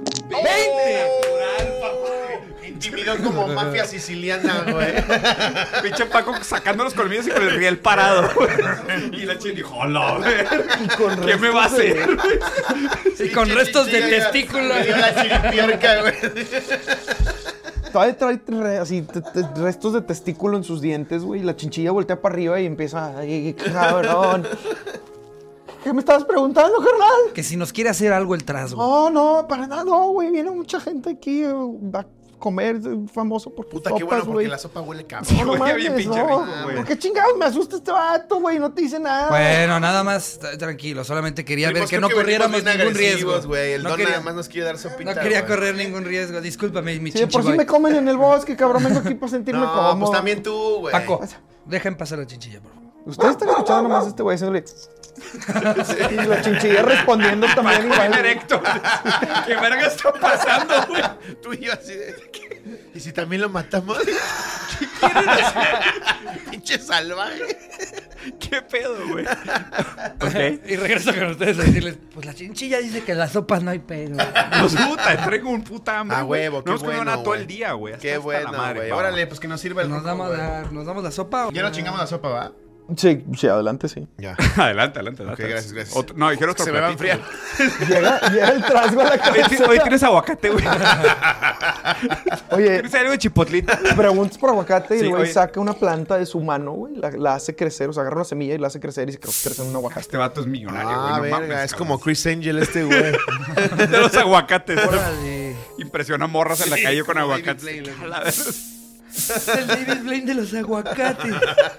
Intimidó como mafia siciliana, güey. Pinche Paco sacando los colmillos y con el riel parado. Y la chin dijo, hola, güey. ¿Qué me va a hacer? Y con restos de testículos. Me dio la chiripiorca, güey. Todavía trae re- así, te- te- restos de testículo en sus dientes, güey. Y la chinchilla voltea para arriba y empieza, ay, cabrón. ¿Qué me estabas preguntando, carnal? Que si nos quiere hacer algo el trasgo. No, no, para nada, no, güey. Viene mucha gente aquí eh, va a comer, es famoso por Puta, sopas, qué bueno, porque güey. la sopa huele cabrón. No, no Huele mames, bien pinche no. rico, güey. ¿Por qué chingados me asusta este vato, güey? No te dice nada. Bueno, nada más t- tranquilo. Solamente quería ver Primos, que creo no venimos corriéramos bien ningún agresivos, riesgo. güey. El No don quería, nada más nos quiere dar sopita, no quería güey. correr ningún riesgo. Discúlpame, mi Sí, de por si chinchiboy. me comen en el bosque, cabrón. Vengo aquí para sentirme No, cómodo. pues también tú, güey. Paco, dejen pasar la chinchilla, por favor. Ustedes están escuchando nomás a este güey haciéndole... Y la chinchilla respondiendo también Paco igual. bien erecto. ¿Qué verga está pasando, güey? Tú y yo así de... ¿Y si también lo matamos? ¿Qué quieren hacer? Pinche salvaje. ¿Qué pedo, güey? Ok. Y regreso con ustedes a decirles, pues la chinchilla dice que en las sopas no hay pedo. Pues puta, traigo un puta hambre. Ah, güey. huevo, qué No hemos comido bueno, nada todo güey. el día, güey. Qué Hasta bueno, la madre, güey. va. Órale, pues que nos sirva el ¿Nos rojo, damos, güey. la, ¿Nos damos la sopa? o Ya no? nos chingamos la sopa, ¿va? Sí, sí, adelante, sí. Ya. Adelante, adelante. Ok, adelante. gracias, gracias. Otro- no, dijeron otro Se me va a platito, enfriar. Llega, llega el trasgo a la Hoy, cabeza. ti- hoy tienes aguacate, güey. Oye, ¿Tienes algo de chipotlito? preguntas por aguacate y Sí, el güey oye. saca una planta de su mano, güey. La, la hace crecer, o sea, agarra una semilla y la hace crecer y se crece en un aguacate. Este vato es millonario, güey. Ah, no verga, mames, es cabrón. como Chris Angel este, güey. De los aguacates. Órale. Impresiona morras en la calle con como David aguacates. Blaine, A la verga. El David Blaine de los aguacates.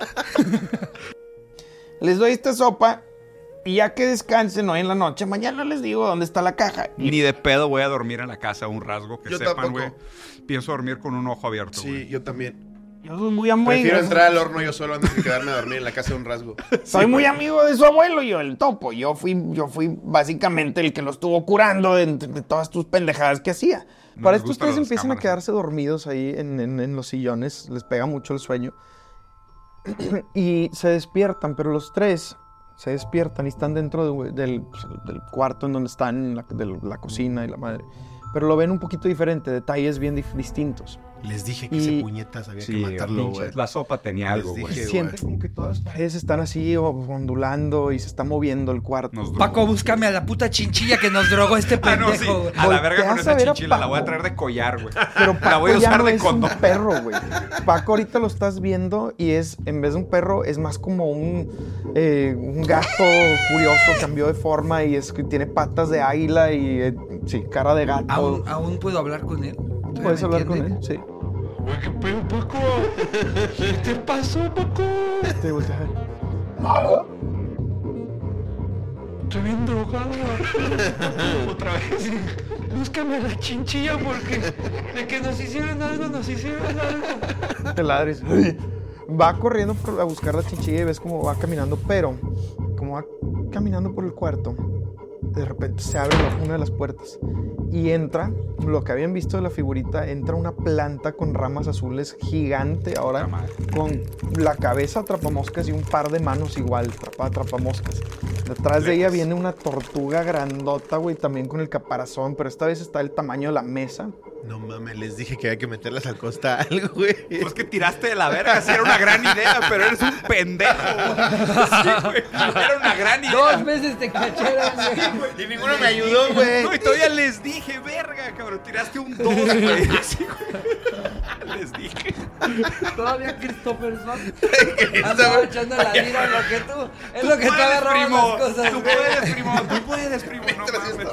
Les doy esta sopa y ya que descansen hoy en la noche, mañana les digo dónde está la caja. Y Ni de pedo voy a dormir en la casa, un rasgo que Yo sepan, tampoco. güey. Pienso dormir con un ojo abierto, Sí, güey. yo también. yo soy muy amigo. Prefiero entrar al horno yo solo antes de quedarme a dormir en la casa de un rasgo. Soy muy amigo de su abuelo, yo, el topo. Yo fui, yo fui básicamente el que lo estuvo curando de, de todas tus pendejadas que hacía. No Para les esto gustan ustedes las empiezan a cámaras, quedarse dormidos ahí en, en- en los sillones, les pega mucho el sueño. Y se despiertan, pero los tres se despiertan y están dentro de- del, pues, del cuarto en donde están, la, de la cocina y la madre. Pero lo ven un poquito diferente, detalles bien dif- distintos. Les dije que Y- ese puñetas había Sí, que matarlo, pinche, güey. la sopa tenía algo, Les güey. dije, Sienten como que todas las paredes están así o- ondulando y se está moviendo el cuarto. Nos drogó. Paco, búscame a la puta chinchilla que nos drogó este Ah, no, sí. pendejo, güey. A la verga con Volteas a esa ver a chinchila. La voy a Paco. traer de collar, güey. Pero La Paco voy a ya usar no de es un condón. perro, güey. Paco ahorita lo estás viendo y es, en vez de un perro, es más como un, eh, un gato curioso, cambió de forma y es que tiene patas de águila y, eh, sí, cara de gato. ¿Aún, ¿Aún puedo hablar con él? ¿Todavía ¿Puedes me hablar con entiende? él? Sí. ¿Qué pedo, Paco? ¿Qué te pasó, Paco? Te voltea a ver. Nada. Estoy bien drogado. Otra vez. Búscame la chinchilla porque de que nos hicieron algo, nos hicieron algo. Te ladres. Va corriendo por- a buscar la chinchilla y ves cómo va caminando, pero como va caminando por el cuarto, de repente se abre la- una de las puertas y entra, lo que habían visto de la figurita, entra una planta con ramas azules gigante ahora, Puta madre. con la cabeza atrapamoscas y un par de manos igual, atrapa- atrapamoscas. Detrás de ella viene una tortuga grandota, güey, también con el caparazón, pero esta vez está del tamaño de la mesa. No mames, les dije que había que meterlas al costal, güey. Pues que tiraste de la verga, sí era una gran idea, pero eres un pendejo. Sí, güey. Era una gran idea. Dos veces te cacharon, güey. Y ninguno me ayudó, güey. No, y todavía les dije, verga, cabrón, tiraste un dos, güey. Sí, güey. Les dije. Todavía Christopherson andaba echando la lira en lo que tú. Es lo que tú puedes, agarrabas primo. las cosas, Tú güey. puedes, primo. Tú puedes, primo. No mames.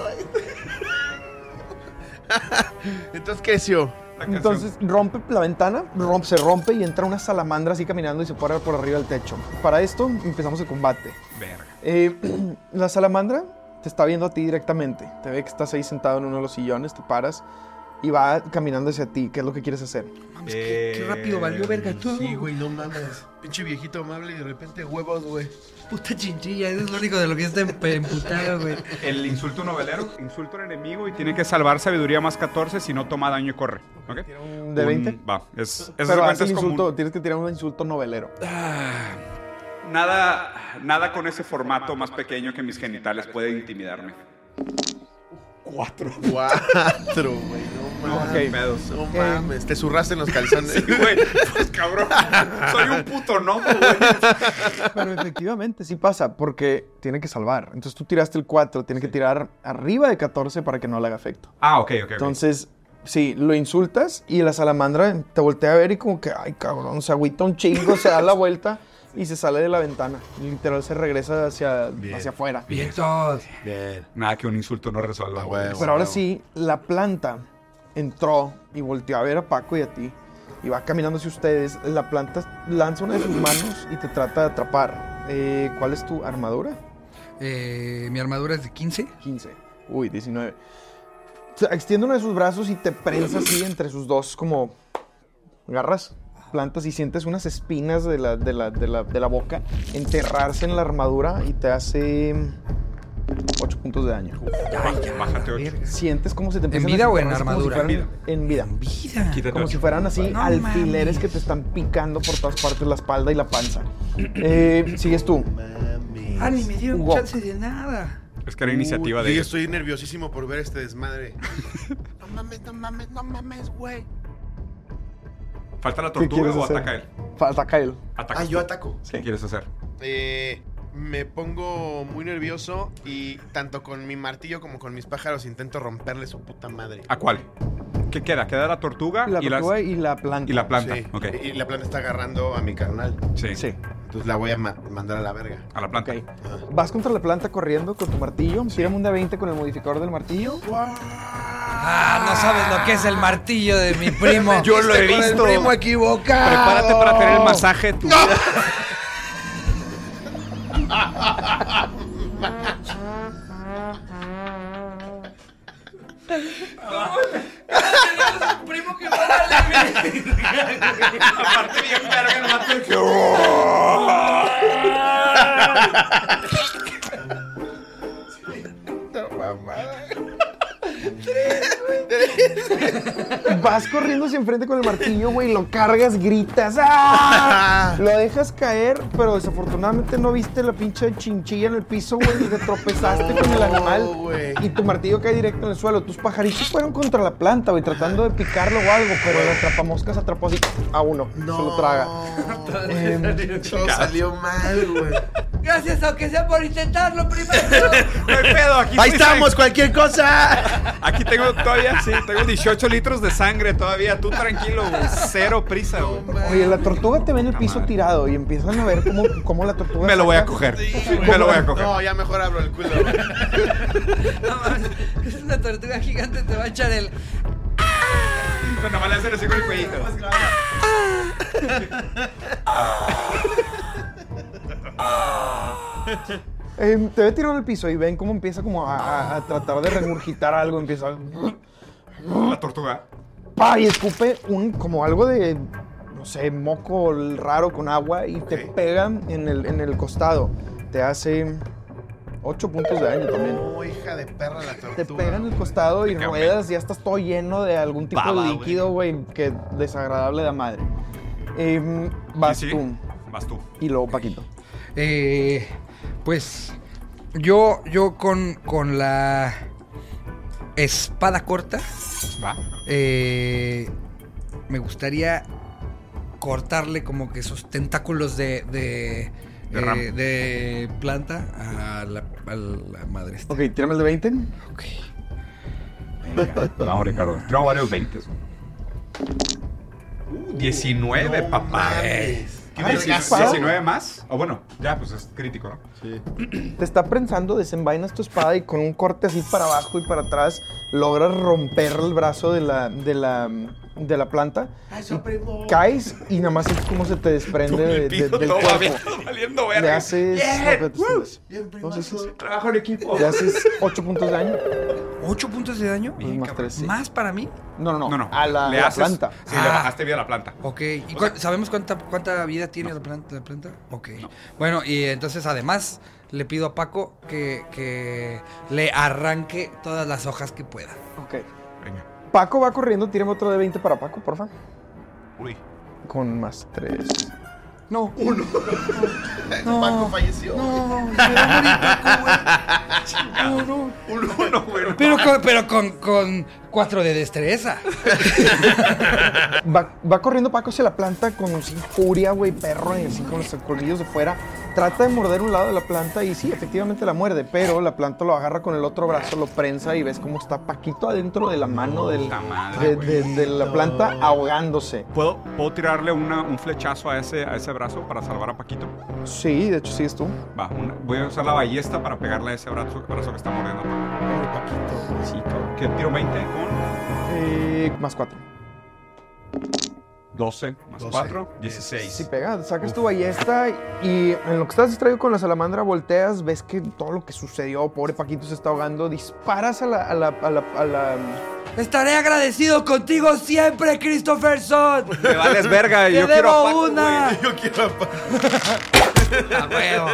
Entonces creció. La canción. Entonces rompe la ventana, rompe, se rompe y entra una salamandra así caminando y se pone por arriba del techo. Para esto empezamos el combate. Verga. Eh, la salamandra te está viendo a ti directamente. Te ve que estás ahí sentado en uno de los sillones, te paras y va caminando hacia ti. ¿Qué es lo que quieres hacer? Mames, qué, qué rápido valió verga todo. Sí, güey, no mames. Pinche viejito amable y de repente huevos, güey. Puta chinchilla, eso es lo único de lo que está emp- emputado, güey. El insulto novelero, insulto al enemigo y tiene que salvar sabiduría más catorce, si no toma daño y corre. ¿Ok? ¿Un de veinte? Un- va, es, es, Pero haz el es como un- insulto, tienes que tirar un insulto novelero. Nada, nada con ese formato más pequeño que mis genitales puede intimidarme. Cuatro. Cuatro, güey. No No, mames. qué pedos. No mames. Te zurraste en los calzones. Sí, güey, pues cabrón, soy un puto gnomo, güey. Pero efectivamente sí pasa, porque tiene que salvar. Entonces tú tiraste el cuatro, tiene que tirar arriba de catorce para que no le haga efecto. Ah, ok, ok, ok. Entonces, sí, lo insultas y la salamandra te voltea a ver y como que, ay, cabrón, se agüita un chingo, se da la vuelta y se sale de la ventana. Literal se regresa hacia, Bien. hacia afuera. Vientos. Bien. Nada que un insulto no resuelva, Ah, güey. huevo. Pero ahora huevo. sí, la planta entró y volteó a ver a Paco y a ti. Y va caminando hacia ustedes. La planta lanza una de sus manos y te trata de atrapar. Eh, ¿Cuál es tu armadura? Eh, mi armadura es de quince. quince. Uy, diecinueve. O sea, extiende uno de sus brazos y te prensa así entre sus dos como garras, plantas, y sientes unas espinas de la, de la, de la, de la boca enterrarse en la armadura y te hace ocho puntos de daño. Ay, ya, Bájate ocho. Sientes como se te ¿En empiezan vida a o en enterrar así como armadura? si fueran- En vida. Vida. Quítate Como ocho. si fueran así No alfileres mames. que te están picando por todas partes, la espalda y la panza. Eh, sigues tú. Ah, ni me dieron Hugo. chance de nada. Es que era iniciativa Uy, de yo ellos. estoy nerviosísimo por ver este desmadre. No mames, no mames, no mames, güey. ¿Falta la ¿Qué tortuga quieres o hacer? ataca él? Falta Kyle. Atacas Ah, yo tú. ataco. ¿Qué quieres hacer? Eh, me pongo muy nervioso y tanto con mi martillo como con mis pájaros intento romperle su puta madre. ¿A cuál? ¿Qué queda? Queda la tortuga, La y, las- tortuga y la planta. y la planta. Sí. Ok. Y la planta está agarrando a mi carnal. Sí. Sí. Entonces la voy a ma- mandar a la verga. A la planta. Ok. Vas contra la planta corriendo con tu martillo. Tírame un de veinte con el modificador del martillo. Ah, no sabes lo que es el martillo de mi primo. Yo lo he Con el visto. primo equivocado. Prepárate para tener el masaje de tu vida. Tenemos un primo que va a darle. Aparte bien verga el vato de que- Vas corriendo hacia enfrente con el martillo, güey. Lo cargas, gritas. ¡Ah! Lo dejas caer, pero desafortunadamente no viste la pinche chinchilla en el piso, güey. Y te tropezaste con el animal. güey. Y tu martillo cae directo en el suelo. Tus pajaritos fueron contra la planta, güey, tratando de picarlo o algo. Pero el atrapamoscas atrapó así a uno. Se lo traga. Em, Todo salió mal, güey. Gracias, aunque sea por intentarlo primero. No hay pedo, aquí Ahí estoy estamos, sangre. cualquier cosa. Aquí tengo todavía, sí, tengo dieciocho litros de sangre todavía. Tú tranquilo, güey. Cero prisa, güey. Oye, la tortuga te ve en el piso tirado y empiezan a ver cómo, cómo la tortuga. Me lo voy a saca- coger. Me lo voy a coger. No, ya mejor abro el culo, güey. No mames, es una tortuga gigante, te va a echar el. Pero nada más le hacen así con el cuellito. Eh, te ve tirado en el piso y ven cómo empieza como a, a- a tratar de regurgitar algo. Empieza a... La tortuga. ¡Pa! Y escupe un, como algo de, no sé, moco raro con agua y te Ok. pega en el, en el costado. Te hace ocho puntos de daño también. Oh, hija de perra la tortuga. Te pega en el costado y Pica, ruedas, ya estás todo lleno de algún tipo Baba, de güey. líquido, güey, que desagradable de madre. Em, vas ¿Sí, sí? tú Vas tú. y luego Paquito. Eh, pues yo, yo con, con la espada corta, Va. eh, me gustaría cortarle como que esos tentáculos de, de, De eh, ramo. de planta a la, a la madre esta. Ok, tírame el de veinte. Ok. Vamos, Ricardo. Tengo varios veinte. Uh, diecinueve, papá. Qué Ay, vergazo. espada. ¿diecinueve más? O bueno, ya, pues es crítico, ¿no? Te está prensando, desenvainas tu espada y con un corte así para abajo y para atrás logras romper el brazo de la, de la, de la planta. Y caes y nada más es como se te desprende de- de- del todo cuerpo. valiendo Le verga. haces... Bien. no sé si es- Trabajo en equipo. le haces ocho puntos de daño. ¿Ocho puntos de daño? Pues más tres, sí. ¿Más para mí? No, no, no. No, no. A la, le la haces, planta. Sí, le Ah. bajaste vida a la planta. Ok. ¿Y cu- sabemos cuánta, cuánta vida tiene la planta? La planta? Ok. Bueno, y entonces además le pido a Paco que, que le arranque todas las hojas que pueda. Ok. Venga. Paco va corriendo, tírame otro de veinte para Paco, porfa. Uy. Con más tres. No. Paco falleció. No, se va a morir Paco, güey. No, no. Uno, uno, güey. Pero con, pero con, con cuatro de destreza. Va, va corriendo Paco hacia la planta con sin furia, güey, perro, y así con los colmillos de fuera. trata de morder un lado de la planta y sí, efectivamente la muerde, pero la planta lo agarra con el otro brazo, lo prensa y ves cómo está Paquito adentro de la mano del, de, de, de la planta ahogándose. ¿Puedo, ¿puedo tirarle una, un flechazo a ese, a ese brazo para salvar a Paquito? Sí, de hecho sí es tú. Va, una, voy a usar la ballesta para pegarle a ese brazo, brazo que está mordiendo a Paquito. Sí, cabrón. ¿Qué tiro veinte con? Eh, más cuatro. doce más cuatro, dieciséis. Sí pega, sacas tu ballesta y en lo que estás distraído con la salamandra volteas, ves que todo lo que sucedió, pobre Paquito se está ahogando, disparas a la... A la, a la, a la Estaré agradecido contigo siempre, Christopherson. Me vales verga, Te yo debo quiero a Paco, una. güey. Yo quiero a Paco. A huevo.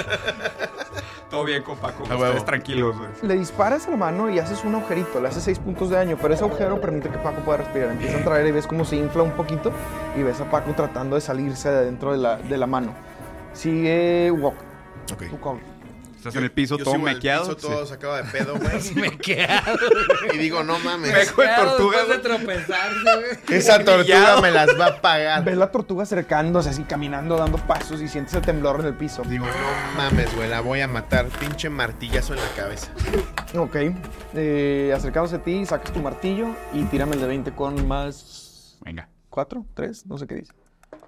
Todo bien con Paco, A ustedes huevo. tranquilos, güey. Le disparas a la mano y haces un agujerito, le haces seis puntos de daño, pero ese agujero permite que Paco pueda respirar. Empieza a entrar y ves cómo se infla un poquito y ves a Paco tratando de salirse de dentro de la, de la mano. Sigue Wok. Ok. Tu call. Estás en el piso Yo todo sigo en el mequeado. piso, todo sacado de pedo, güey. Me quedo. Y digo, no mames. Meco de tortuga, Después de tropezarse, güey. Esa tortuga me las va a pagar. Ves la tortuga acercándose así, caminando, dando pasos y sientes el temblor en el piso. Digo, no mames, güey, la voy a matar. Pinche martillazo en la cabeza. Ok. Eh, acercándose a ti, sacas tu martillo y tírame el de veinte con más... Venga. ¿cuatro? ¿tres? No sé qué dice.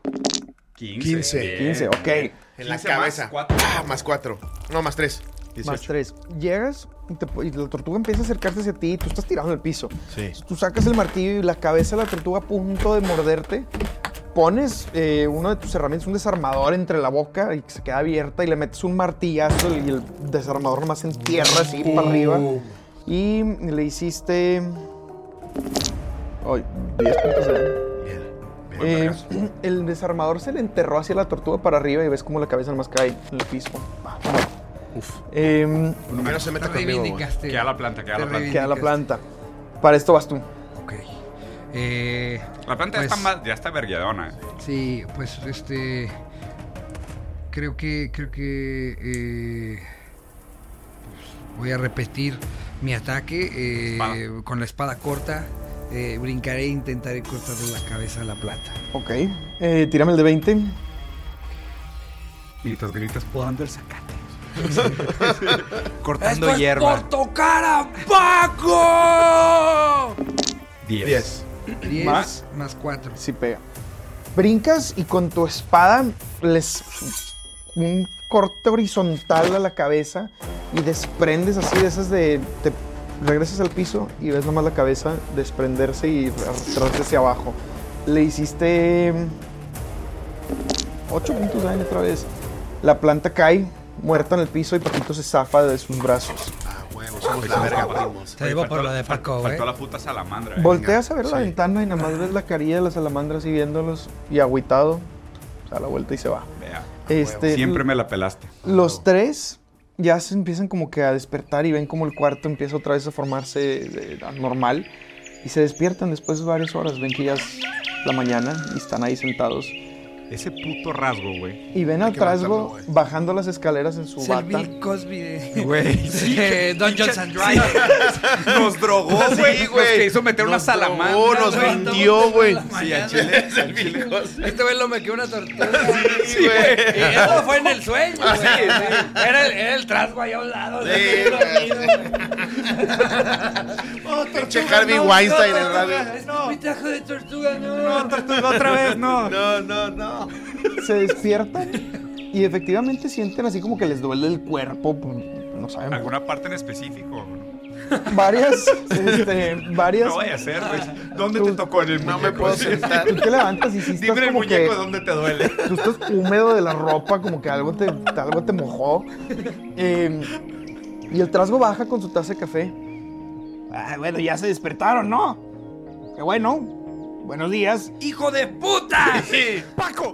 quince. Bien. quince, ok. En la quince más cabeza. cuatro. Ah, más cuatro. No, más tres. dieciocho. Más tres. Llegas y, te- y la tortuga empieza a acercarse hacia ti y tú estás tirado en el piso. Sí. Tú sacas el martillo y la cabeza de la tortuga a punto de morderte. Pones eh, uno de tus herramientas, un desarmador entre la boca y que se queda abierta y le metes un martillazo y el desarmador nomás se entierra así para arriba. Y le hiciste... Ay, diez puntos de daño. Bien. Bien. Eh, el desarmador se le enterró hacia la tortuga para arriba y ves como la cabeza nomás cae en el piso. Ah, Uf. Eh, Por lo menos se mete Te conmigo, güey. reivindicaste. Queda la planta, queda Te la planta. queda la planta. Para esto vas tú. Ok. Eh, La planta Pues- ya, está más, ya está verguedona. sí, pues este. Creo que. Creo que. eh, pues, voy a repetir mi ataque eh, Espada. con la espada corta. Eh, brincaré e intentaré cortarle la cabeza a la planta. Ok. Eh, tírame el de veinte. Gritas, gritas, podando el zacate. ¡Esto es por tocar a Paco! diez. diez Más. más cuatro. Sí pega. Brincas y con tu espada les... un corte horizontal a la cabeza y desprendes así de esas de... Te regresas al piso y ves nomás la cabeza desprenderse y arrastrarse hacia abajo. Le hiciste... ocho puntos de daño otra vez. La planta cae muerta en el piso y Paquito se zafa de sus brazos. Ah, huevo, somos la verga, primos. Se llevó por lo de Paco, güey. Faltó la puta salamandra. eh. Volteas a ver la sí. ventana y nada más ves la carilla de la salamandra así viéndolos y agüitado. Se da la vuelta y se va. Vea, Este, siempre me la pelaste. Los tres ya se empiezan como que a despertar y ven como el cuarto empieza otra vez a formarse de- de- normal y se despiertan después de varias horas. Ven que ya es la mañana y están ahí sentados. Ese puto rasgo, güey. Y ven Hay al que matarlo, trasgo güey. bajando las escaleras en su Es el bata. Bill Cosby de, Güey. de Dungeons and Dragons. Nos drogó, güey. Nos que hizo meter una Nos salamandra. drogó, nos güey. vendió, güey. Sí, al chile. Es el Bill Cosby. Este güey lo me quedó una tortuga. Sí, güey. Y eso fue en el sueño, güey. Era el, era el trasgo ahí a un lado. Sí, así, güey. dormido, güey. Pinche Harvey Weinstein en el radio. Es mi trajo de tortuga, no. No, tortuga, otra vez, no. No, no, no. Se despiertan y efectivamente sienten así como que les duele el cuerpo. pues, No saben. ¿Alguna parte en específico? Varias, este, varias. No vaya a ser, güey. ¿Dónde te tocó en el muñeco? No me puedo sentar. Tú te levantas y sí estás Dime en el como muñeco que... dónde te duele. Tú estás húmedo de la ropa, como que algo te, algo te mojó. Eh, y el trasgo baja con su taza de café. Ah, bueno, ya se despertaron, ¿no? Qué bueno. Buenos días. ¡Hijo de puta! ¡Paco!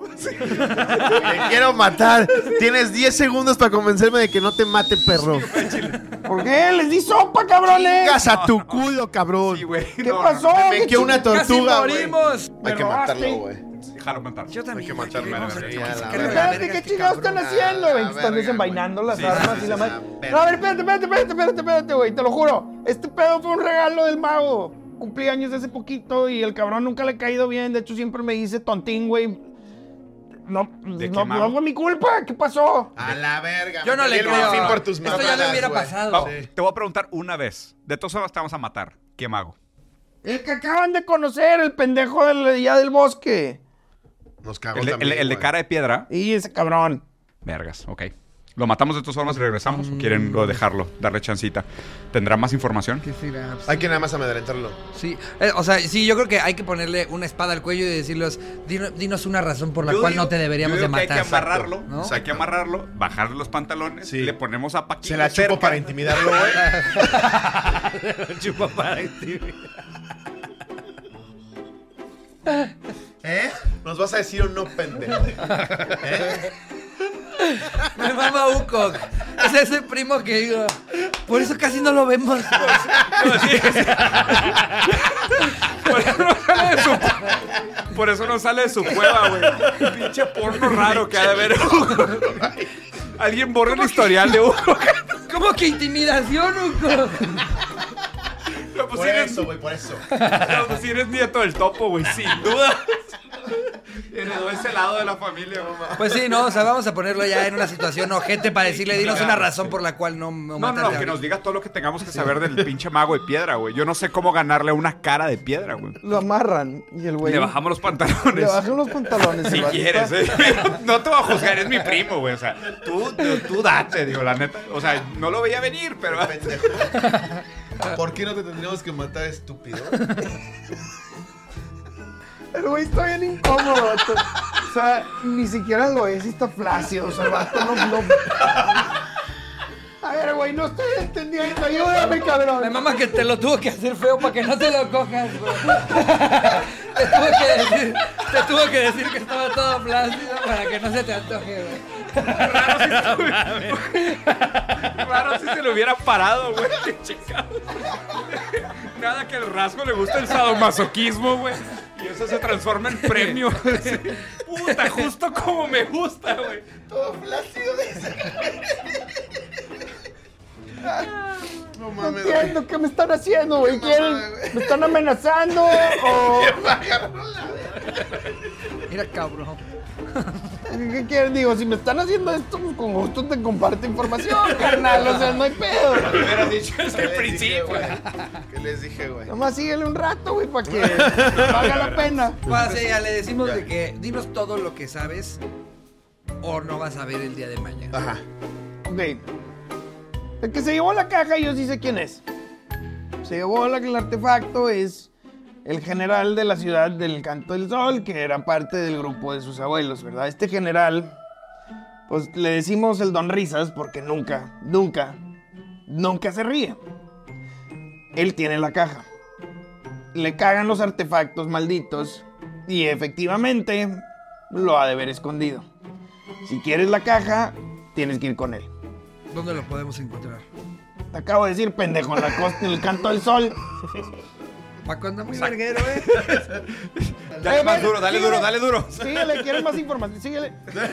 Te quiero matar. Tienes diez segundos para convencerme de que no te mate, perro. ¿Por qué? Les di sopa, cabrones. ¡Gas a tu culo, cabrón! Sí, güey. ¿Qué No, pasó? no, Me ¿Qué quedó una ¡Casi tortuga, güey. morimos! Hay Me que robaste. matarlo, güey. no. Déjalo matar. Yo también. Hay que matarme, Vamos a la que verga, se la cargue verga. la Espérate, verga ¿qué este chingados están cabrón. haciendo? Ven, la que están verga, desenvainando las Sí, armas sí, y la sí, madre. sí. No, a ver, espérate, espérate, espérate, espérate, espérate, güey, te lo juro. Este pedo fue un regalo del mago. Cumplí años hace poquito y el cabrón nunca le ha caído bien. De hecho, siempre me dice tontín, güey. no, ¿De no, qué, mago? no fue mi culpa. ¿Qué pasó? A la verga. Yo no me le perdí el creo. fin por tus Esto ya mamadas, le hubiera güey. pasado. Vamos, te voy a preguntar una vez. De todos modos te vamos a matar. ¿Qué mago? El que acaban de conocer, el pendejo del día del bosque. Nos cagó El, de- también, el- el de güey. cara de piedra. Y ese cabrón. Vergas, ok. ¿Lo matamos de todas formas y regresamos? ¿O quieren lo dejarlo? Darle chancita. ¿Tendrá más información? ¿Qué será? Hay que nada más amedrentarlo. Sí, eh, o sea, sí, yo creo que hay que ponerle una espada al cuello y decirles, "Dino- dinos una razón por la Yo cual digo- no te deberíamos yo de digo que matar. hay que amarrarlo, ¿no? hay que amarrarlo, bajarle los pantalones, Sí. le ponemos a Paquito Se la chupo cerca. para intimidarlo, güey. Chupa para intimidar. ¿Eh? ¿Nos vas a decir o no, pendejo? ¿Eh? Me mama Ukok. Es ese primo que digo, por eso casi no lo vemos. Por eso no sale de su, por eso no sale de su cueva, güey. Pinche porno raro que ha de haber. Alguien borra el historial de Hugo. ¿Cómo que intimidación, Ukok? No, pues Por si eres, eso, güey, por eso. no, pues si eres nieto del topo, güey, sin duda. Heredó ese lado de la familia, mamá. Pues sí, no, o sea, vamos a ponerlo ya en una situación ojete para decirle, dinos una razón por la cual no no No, matas no, a que alguien". nos diga todo lo que tengamos que saber del pinche mago de piedra, güey. Yo no sé cómo ganarle a una cara de piedra, güey. Lo amarran y el güey... Le bajamos los pantalones. Le bajan los pantalones. Si el vato quieres, está- ¿eh? No te voy a juzgar, es mi primo, güey. O sea, tú, tú, tú date, digo, la neta. O sea, no lo veía venir, pero. Pendejo. ¿Por qué no te tendríamos que matar, estúpido? El güey está bien incómodo, vato. O sea, ni siquiera lo es y está flácido. O sea, el vato no... no... A ver, güey, no estoy entendiendo. Ayúdame, Me cabrón. mama que te lo tuvo que hacer feo para que no te lo cojas, güey. Te tuvo que decir, te tuvo que decir que estaba todo plácido para que no se te antoje, güey. Raro si se lo hubiera parado, güey. Qué chingado. Nada que el rasgo le gusta el sadomasoquismo, güey. Y eso se transforma en premio. Sí. Puta, justo como me gusta, güey. Todo flácido de ese. No No mames, güey. entiendo qué me están haciendo, güey. Qué ¿Quieren? mamada, güey. ¿Me están amenazando? ¿O Mira, cabrón. qué quieren? Digo, si me están haciendo esto, pues con gusto te comparto información, carnal. O sea, no hay pedo. Me hubieras dicho desde el ¿Qué les dije, principio. güey? ¿Qué les dije, güey? Nomás síguele un rato, güey, para que valga la pena. Pues sí, ya le decimos de que dinos todo lo que sabes o no vas a ver el día de mañana. Ajá. Ok. El que se llevó la caja, yo sí sé quién es. Se llevó la- el artefacto, es el general de la ciudad del Canto del Sol, que era parte del grupo de sus abuelos, ¿verdad? Este general, pues le decimos el Don Risas porque nunca, nunca, nunca se ríe. Él tiene la caja. Le cagan los artefactos malditos y efectivamente lo ha de haber escondido. Si quieres la caja, tienes que ir con él. ¿Dónde lo podemos encontrar? Te acabo de decir, pendejo, en la costa, en el Canto del Sol. Paco anda muy verguero, ¿eh? Dale Eh, más ven, duro, dale síguele. duro, dale duro. Síguele, ¿quieres más información? Síguele.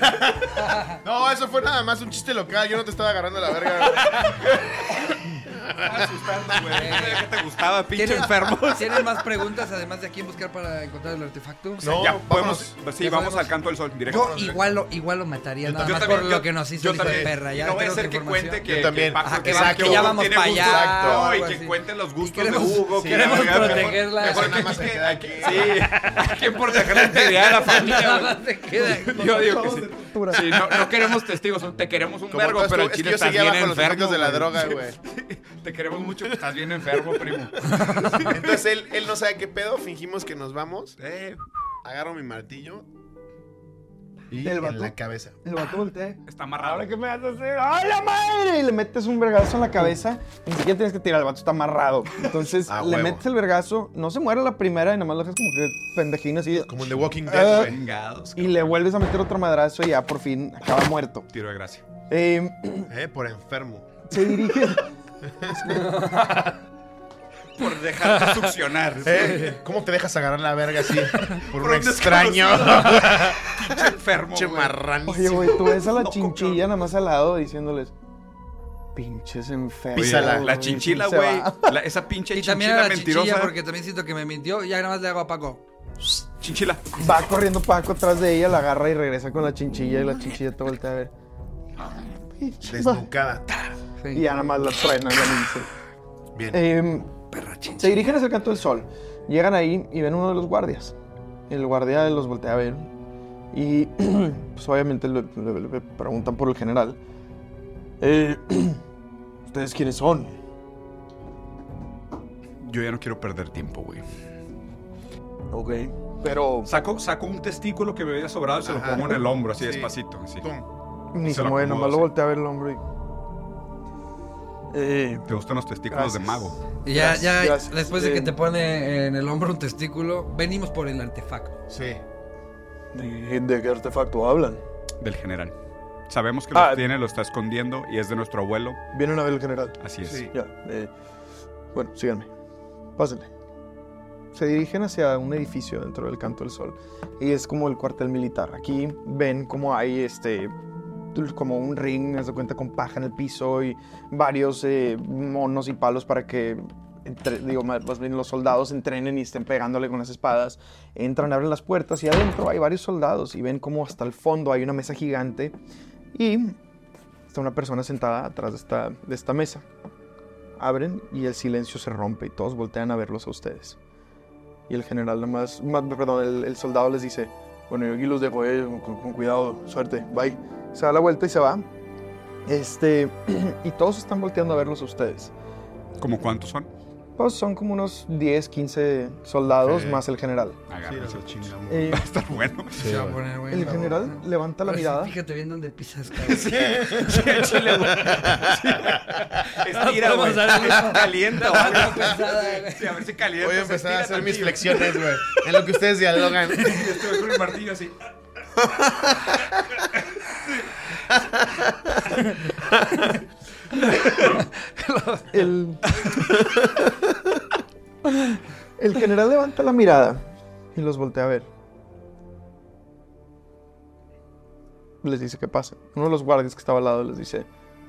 No, eso fue nada más un chiste local. Yo no te estaba agarrando la verga, güey. Asustando, güey. Sabía que te gustaba, pinche ¿Tienes- enfermo. ¿Tienes más preguntas además de a quién buscar para encontrar el artefacto? No, Ya, vámonos. vamos. Sí, Ya vamos sabemos. al Canto del Sol, directo. Yo igual lo, igual lo mataría nada Yo más también, por yo- lo que nos hizo yo el hijo de también. perra. Y Ya no voy a tenemos hacer que información. cuente que, Yo también. que Paco Ajá, que tiene- va- que Hugo ya vamos tiene para gustos. allá, Exacto. o Y algo que así. cuenten los gustos queremos- de Hugo. sí, que queremos la verga, protegerla. mejor- Eso nada más se queda aquí. Sí, hay que proteger la integridad de la familia. Nada güey. más te queda. Yo digo que sí. Sí, no, no queremos testigos, te queremos un Como vergo, tú, pero es el que chile yo estás seguía bien bajo los enfermo. efectos de la güey. droga, Sí. güey. Te queremos mucho, pero estás bien enfermo, primo. Entonces él, él no sabe qué pedo, fingimos que nos vamos. Eh, Agarro mi martillo y ¿Del en vato? la cabeza. El vato voltea. está amarrado. ¿Ahora qué me vas a hacer? ¡Ay, la madre! Y le metes un vergazo en la cabeza. Ni siquiera tienes que tirar, el vato está amarrado. Entonces Ah, le huevo. metes el vergazo, no se muere la primera y nomás lo dejas como que pendejín así. Como en The Walking Ah. Dead, güey. Vengados. Y le vuelves a meter otro madrazo y ya por fin acaba muerto. Tiro de gracia. Eh, Eh, por enfermo. se dirige. Por dejar de succionar. Eh, ¿Cómo te dejas agarrar la verga así? Por un un extraño. Pinche enfermo. Pinche güey. marranísimo. Oye, güey, tú ves a la No, chinchilla nada más al lado diciéndoles. Pinches enfermos. Písala. La chinchila, Se güey. va. la- Esa pinche Y también a chinchila la chinchilla mentirosa. porque también siento que me mintió. Ya nada más le hago a Paco. Chinchila. Va corriendo Paco atrás de ella, la agarra y regresa con la chinchilla y la chinchilla te voltea a ver. Desnucada. Sí. Y ya nada más la truena, la dice. Bien. Eh, Perra chinchilla. se dirigen hacia el Canto del Sol. Llegan ahí y ven uno de los guardias. El guardia los voltea a ver. Y pues obviamente le, le- le preguntan por el general. Eh, ¿Ustedes quiénes son? Yo ya no quiero perder tiempo, güey. Ok. Pero Saco, saco un testículo que me había sobrado y se lo Ajá. pongo en el hombro, así Sí. despacito. Así. Tum. ni se se lo mueve, acomodo, nomás lo sí. voltea a ver el hombro y... Eh, ¿Te gustan los testículos Gracias. de mago? Y ya, Gracias, ya gracias. después de que Eh, te pone en el hombro un testículo, venimos por el artefacto. Sí. ¿de, de qué artefacto hablan? Del general. Sabemos que lo Ah. tiene, lo está escondiendo y es de nuestro abuelo. Vienen a ver el general. Así es. Sí. Ya. eh, bueno, síganme. Pásenle. Se dirigen hacia un edificio dentro del Canto del Sol. Y es como el cuartel militar. Aquí ven como hay este... como un ring, haz de cuenta, con paja en el piso y varios eh, monos y palos para que, entre- digo, más más bien los soldados entrenen y estén pegándole con las espadas. Entran, abren las puertas y adentro hay varios soldados y ven como hasta el fondo hay una mesa gigante y está una persona sentada atrás de esta, de esta mesa. Abren y el silencio se rompe y todos voltean a verlos a ustedes. Y el general nada más, más- perdón, el, el soldado les dice, bueno, yo aquí los dejo, eh, con, con cuidado, suerte, bye. Se da la vuelta y se va. Este, y todos están volteando a verlos a ustedes. ¿Cómo cuántos son? Pues son como unos diez, quince soldados Sí. más el general. Sí, Agárrense. nos chingamos. Eh, Va a estar bueno. Se va a poner, güey, el la general boca. levanta la Ahora sí, mirada. Fíjate bien dónde pisas, cabrón. Sí, el chile, güey. Sí. Estira, Podemos güey. dar el mismo- Calienta, la güey. mano pesada, güey. Sí, a ver si calienta. Voy a se empezar a estira hacer mis tantillo. flexiones, güey. En lo que ustedes dialogan. Y estoy con el martillo así. El, el general levanta la mirada y los voltea a ver. Les dice que pasen. Uno de los guardias que estaba al lado les dice,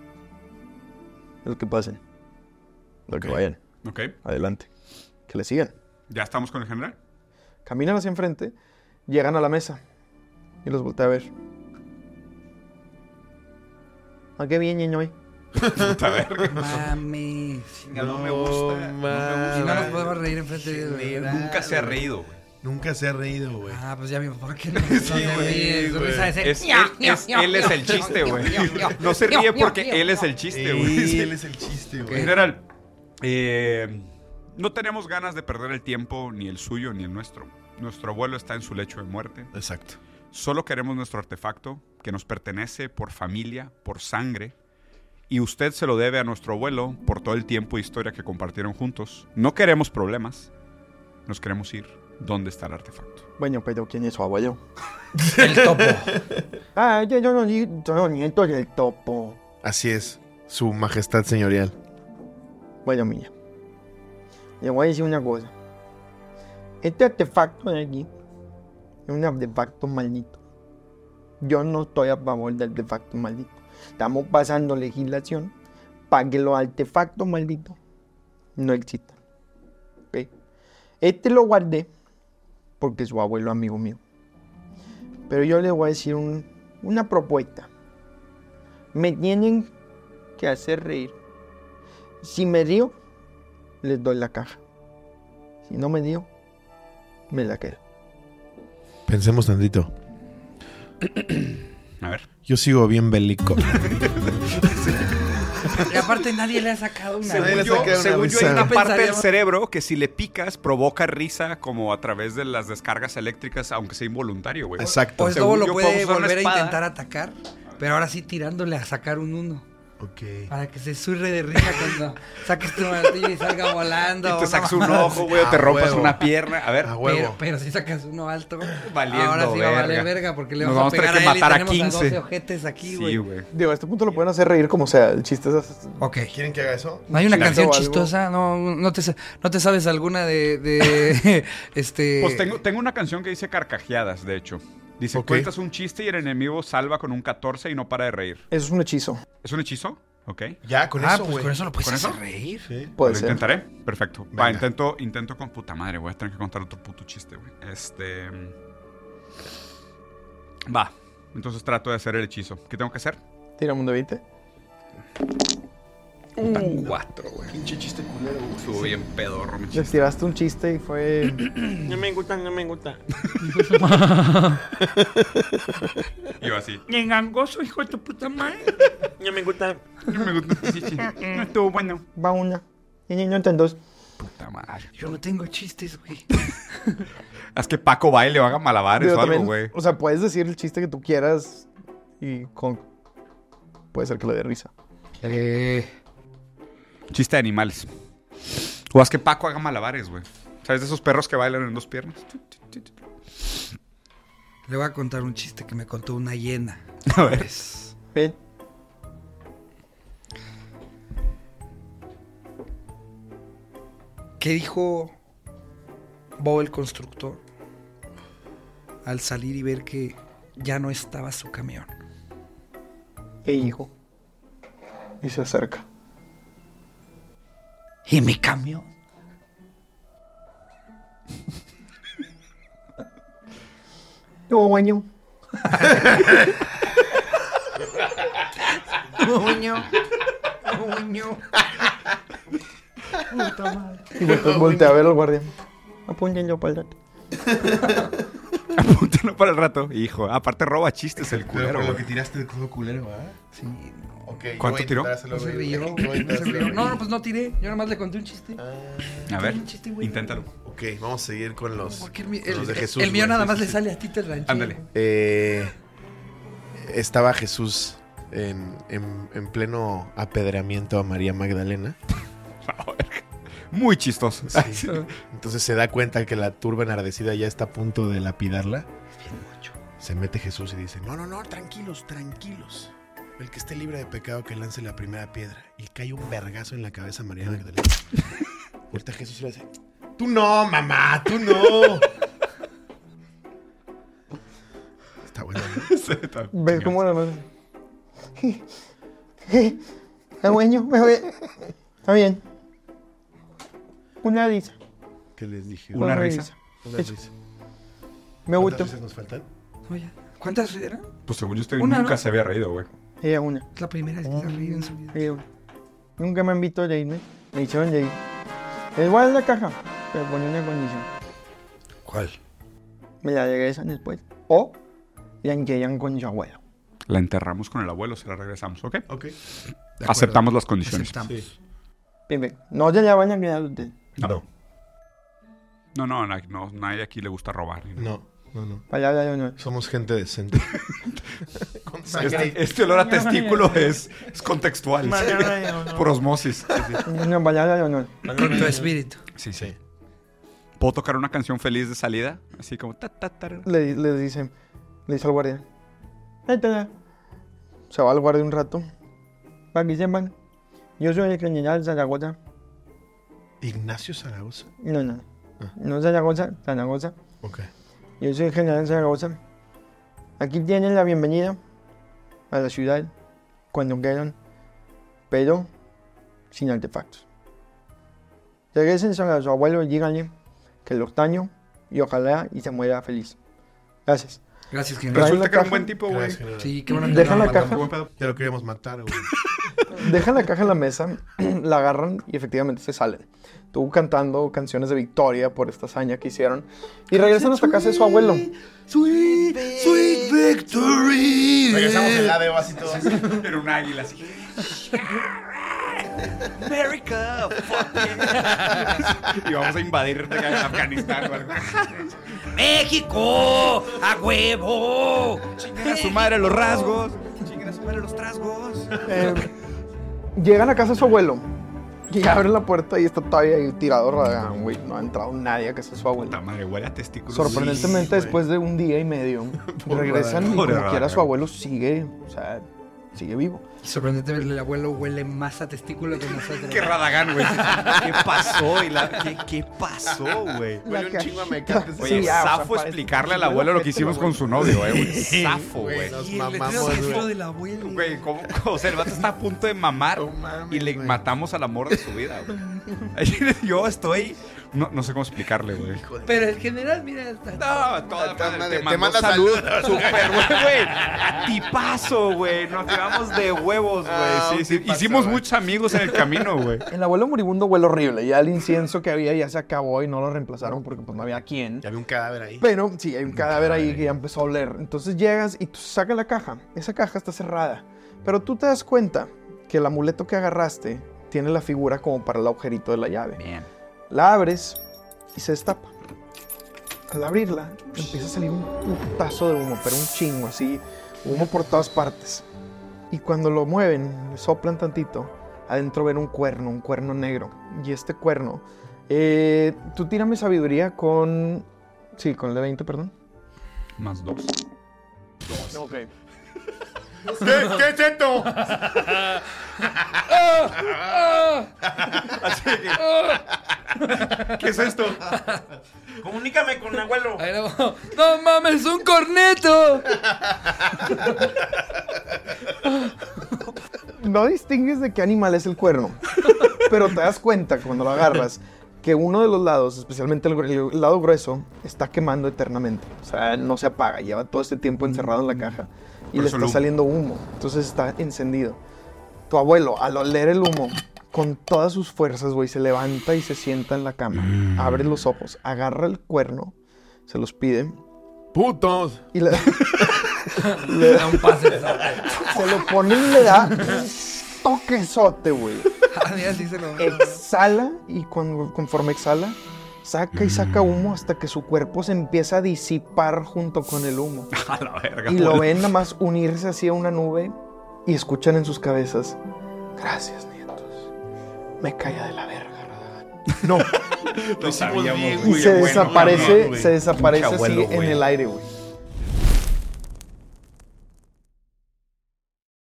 el que pasen. Los que Ok. vayan. Ok. Adelante. Que le sigan. ¿Ya estamos con el general? Caminan hacia enfrente, llegan a la mesa y los voltea a ver. ¿A qué bien, ñoñoy? Puta verga. Mami. No me gusta. No me Si no nos gusta. podemos reír enfrente de él. General. Nunca se ha reído, güey. Nunca se ha reído, güey. Ah, pues ya vimos por qué no se ríe. Su güey. risa es el- Es, él, es- él es el chiste, güey. No se ríe porque él es el chiste, güey. Sí, Sí. él es el chiste, güey. General, eh, no tenemos ganas de perder el tiempo, ni el suyo ni el nuestro. Nuestro abuelo está en su lecho de muerte. Exacto. Solo queremos nuestro artefacto, que nos pertenece por familia, por sangre. Y usted se lo debe a nuestro abuelo por todo el tiempo e historia que compartieron juntos. No queremos problemas. Nos queremos ir. ¿Dónde está el artefacto? Bueno, pero ¿quién es su abuelo? El topo. Ah, yo, yo no yo no nieto del topo. Así es. Su majestad señorial. Bueno, mía. Le voy a decir una cosa. Este artefacto de aquí es un artefacto maldito. Yo no estoy a favor del artefacto maldito. Estamos pasando legislación para que los artefactos malditos no existan. ¿Ok? Este lo guardé porque su abuelo es amigo mío. Pero yo les voy a decir un- una propuesta. Me tienen que hacer reír. Si me río, les doy la caja. Si no me río, me la quedo. Pensemos tantito. A ver. Yo sigo bien bélico. Y aparte nadie le ha sacado una. Nadie le Según yo, saca una según yo, hay risa. una parte del Pensaríamos- cerebro que si le picas provoca risa como a través de las descargas eléctricas, aunque sea involuntario, güey. Exacto. O el Según lobo lo yo, puede podemos usar una volver a espada. intentar atacar, pero ahora sí tirándole a sacar un uno. Ok. Para que se surre de risa cuando saques tu martillo y salga volando. Y te una sacas un mamada ojo, güey, o te A rompas huevo. una pierna. A ver, A Pero, huevo. pero si sacas uno alto, Valiendo ahora sí va a valer verga. verga porque le Nos vamos a vamos a pegar tener a que él y matar a tenemos quince. doce ojetes aquí, sí, güey. güey. Digo, a este punto lo pueden hacer reír como sea. El chiste es... Ok. ¿Quieren que haga eso? ¿No hay una Chiste canción o algo. chistosa? No, no, te, sa- ¿No te sabes alguna de, de este... Pues tengo, tengo una canción que dice carcajeadas, de hecho. Dice, Ok. cuentas un chiste y el enemigo salva con un catorce y no para de reír. Eso es un hechizo. ¿Es un hechizo? ¿Ok? Ya, con ah, eso, pues güey. con eso lo puedes ¿Con eso? hacer reír. Sí. Puede Lo ser. intentaré. Perfecto. Venga. Va, intento, intento con puta madre. Voy a tener que contar otro puto chiste, güey. Este... Va. Entonces trato de hacer el hechizo. ¿Qué tengo que hacer? Tírame un de veinte. Puta, cuatro, güey. Pinche chiste culero, güey. Estuvo bien pedorro, mi Les chiste. tiraste un chiste y fue... No me gusta, no me gusta. Yo así. Bien gangoso, hijo de tu puta madre. No me gusta. No me gustó ese chiste. No estuvo bueno. Va una. Y niño en dos. Puta madre. Yo no tengo chistes, güey. Haz que Paco baile o haga malabares Digo, o algo, también, güey. o sea, puedes decir el chiste que tú quieras y con... Puede ser que le dé risa. Eh, Chiste de animales. O haz que Paco haga malabares, güey. ¿Sabes de esos perros que bailan en dos piernas? le voy a contar un chiste que me contó una hiena. A ver. Ven. ¿Qué dijo Bob el constructor al salir y ver que ya no estaba su camión? E hijo. Y se acerca. ¿Y mi camión? No, baño. Coño, coño. Y voltea, voltea a ver al guardián. Apúntenlo para el dato. Apúntalo para el rato. Hijo, aparte roba chistes el Pero culero, por lo güey. que tiraste el codo culero, ¿ah? Sí, no. Ok. ¿Cuánto yo voy a tiró? intentar hacerlo, No se güey. rió. Yo voy a No intentar se hacerlo, rió. güey. No, no, pues no tiré. Yo nada más le conté un chiste. A ver, Un chiste, güey. inténtalo. Ok, vamos a seguir con los, Porque el, mi- los el- de Jesús. el mío güey. nada Sí, más sí, le sí. sale a Tito el ranchero. Ándale. Eh, estaba Jesús en, en, en pleno apedreamiento a María Magdalena. Muy chistoso. Sí. Entonces se da cuenta que la turba enardecida ya está a punto de lapidarla. Se mete Jesús y dice, no, no, no, tranquilos, tranquilos. El que esté libre de pecado que lance la primera piedra. Y cae un vergazo en la cabeza a María Magdalena. Ahorita Jesús le dice, tú no, mamá, tú no. Está bueno, ¿no? ¿Ves cómo la mano? Está bueno, me voy. Está bien. Una risa. ¿Qué les dije? Una risa. Una Eso. risa. Me ¿Cuántas gustó. risas nos faltan? Oye, ¿cuántas eran? Pues según yo, usted Una, nunca ¿no? se había reído, güey. Ella una. Es la primera vez que se ha reído en su vida. Ella una. Nunca me han visto reírme. Me hicieron reír. Es igual en la caja, pero con una condición. ¿Cuál? Me la regresan después. O la entregan con su abuelo. La enterramos con el abuelo, se la regresamos, ¿ok? Ok. Aceptamos las condiciones. Aceptamos. Sí. Perfecto. No se la van a quedar ustedes. No. No, no, no, no, nadie aquí le gusta robar. ni nada. No, no, no. Palabra de honor. Somos gente decente. Con sangre. Este, este olor a testículo es, es contextual. Por osmosis. Una palabra de honor. Con tu espíritu. Sí, sí. ¿Puedo tocar una canción feliz de salida? Así como... Ta, ta, ta, Le, le dice, le dice al guardián. "Ahí te da". Se va al guardia un rato. Para que sepan, yo soy el general Zaragoza. Ignacio Zaragoza. No, no. No Zaragoza, Zaragoza. Ok. Yo soy el general Zaragoza. Aquí tienen la bienvenida a la ciudad cuando quieran, pero sin artefactos. Regresen a su abuelo y díganle que lo extraño y ojalá y se muera feliz. Gracias. Gracias, Trae general. la Resulta que era un caja. buen tipo, güey. Gracias, general. Sí, qué bueno que Deja no la lo caja. matamos. Buen pedo. Ya lo queríamos matar, güey. Dejan la caja en la mesa, la agarran y efectivamente se salen. Tú cantando canciones de victoria por esta hazaña que hicieron. Y regresan hasta casa de su abuelo. Sweet, sweet victory. Regresamos el A de O así todo. Era un águila así. America, Y vamos a invadir Afganistán o algo. México, a huevo. Chinguen a su madre los rasgos. Chinguen a su madre los trasgos. Eh, llegan a casa de su abuelo. Y abren la puerta y está todavía ahí tirado Radagán, güey. No ha entrado nadie a casa de su abuelo. Puta madre, huele a testículos. Sorprendentemente, Sí, güey. después de un día y medio, Pobre regresan y Radagán. Pobre como quiera Radagán. su abuelo sigue, o sea, sigue vivo. Y sorprendentemente el abuelo huele más a testículo que nosotros. Qué Radagán, güey. ¿Qué pasó? Y la- ¿Qué, qué pasó, güey? Huele un chingo a mecate. Oye, Sí, ya, o sea, zafo parece explicarle al pinche abuelo lo que ojete, hicimos güey. con su novio, eh, güey. Zafo, güey. Nos Y el letrero mamamos, sexo güey. del abuelo. Güey, ¿cómo? O sea, el vato está a punto de mamar No mames, y le güey. matamos al amor de su vida, güey. Yo estoy... No, no sé cómo explicarle, güey. Pero el general, mira, está... No, toda Toda madre, madre, te, te mandó manda salud. salud. Súper, güey, güey. Tipazo, güey. Nos llevamos de huevos, güey. Ah, sí, un sí. tipazo, Hicimos güey. muchos amigos en el camino, güey. El abuelo moribundo huele horrible. Ya el incienso que había ya se acabó y no lo reemplazaron porque pues no había quién. Ya había un cadáver ahí. Pero sí, hay un cadáver ahí que ya empezó a oler. Entonces llegas y tú sacas la caja. Esa caja está cerrada. Pero tú te das cuenta que el amuleto que agarraste tiene la figura como para el agujerito de la llave. Bien. La abres y se destapa. Al abrirla empieza a salir un putazo de humo, pero un chingo así. Humo por todas partes. Y cuando lo mueven, le soplan tantito, adentro ven un cuerno, un cuerno negro. Y este cuerno... Eh, tú tírame sabiduría con... Sí, con el de veinte, perdón. Más dos. Ok. ¿Qué, ¿Qué es esto? ¿Qué es esto? Comunícame con abuelo. Ahí luego, ¡no mames, un corneto! No distingues de qué animal es el cuerno, pero te das cuenta cuando lo agarras que uno de los lados, especialmente el, gru- el lado grueso, está quemando eternamente. O sea, no se apaga, lleva todo este tiempo encerrado en la caja y Por le eso está el humo. saliendo humo. Entonces está encendido. Tu abuelo, al oler el humo, con todas sus fuerzas, güey, se levanta y se sienta en la cama. Abre los ojos, agarra el cuerno, se los pide Putos. y le, Le da un pase. se lo pone y le da un toquezote, güey. Ah, mira, sí se lo... Exhala y cuando, conforme exhala, saca y saca humo hasta que su cuerpo se empieza a disipar junto con el humo. A la verga. Y lo ven nada más unirse hacia una nube y escuchan en sus cabezas: gracias, nietos. Me caía de la verga, Radagán. No. Lo hicimos bien, Y güey. se Bueno, desaparece, güey. se desaparece Pinche así abuelo, en güey. el aire, güey.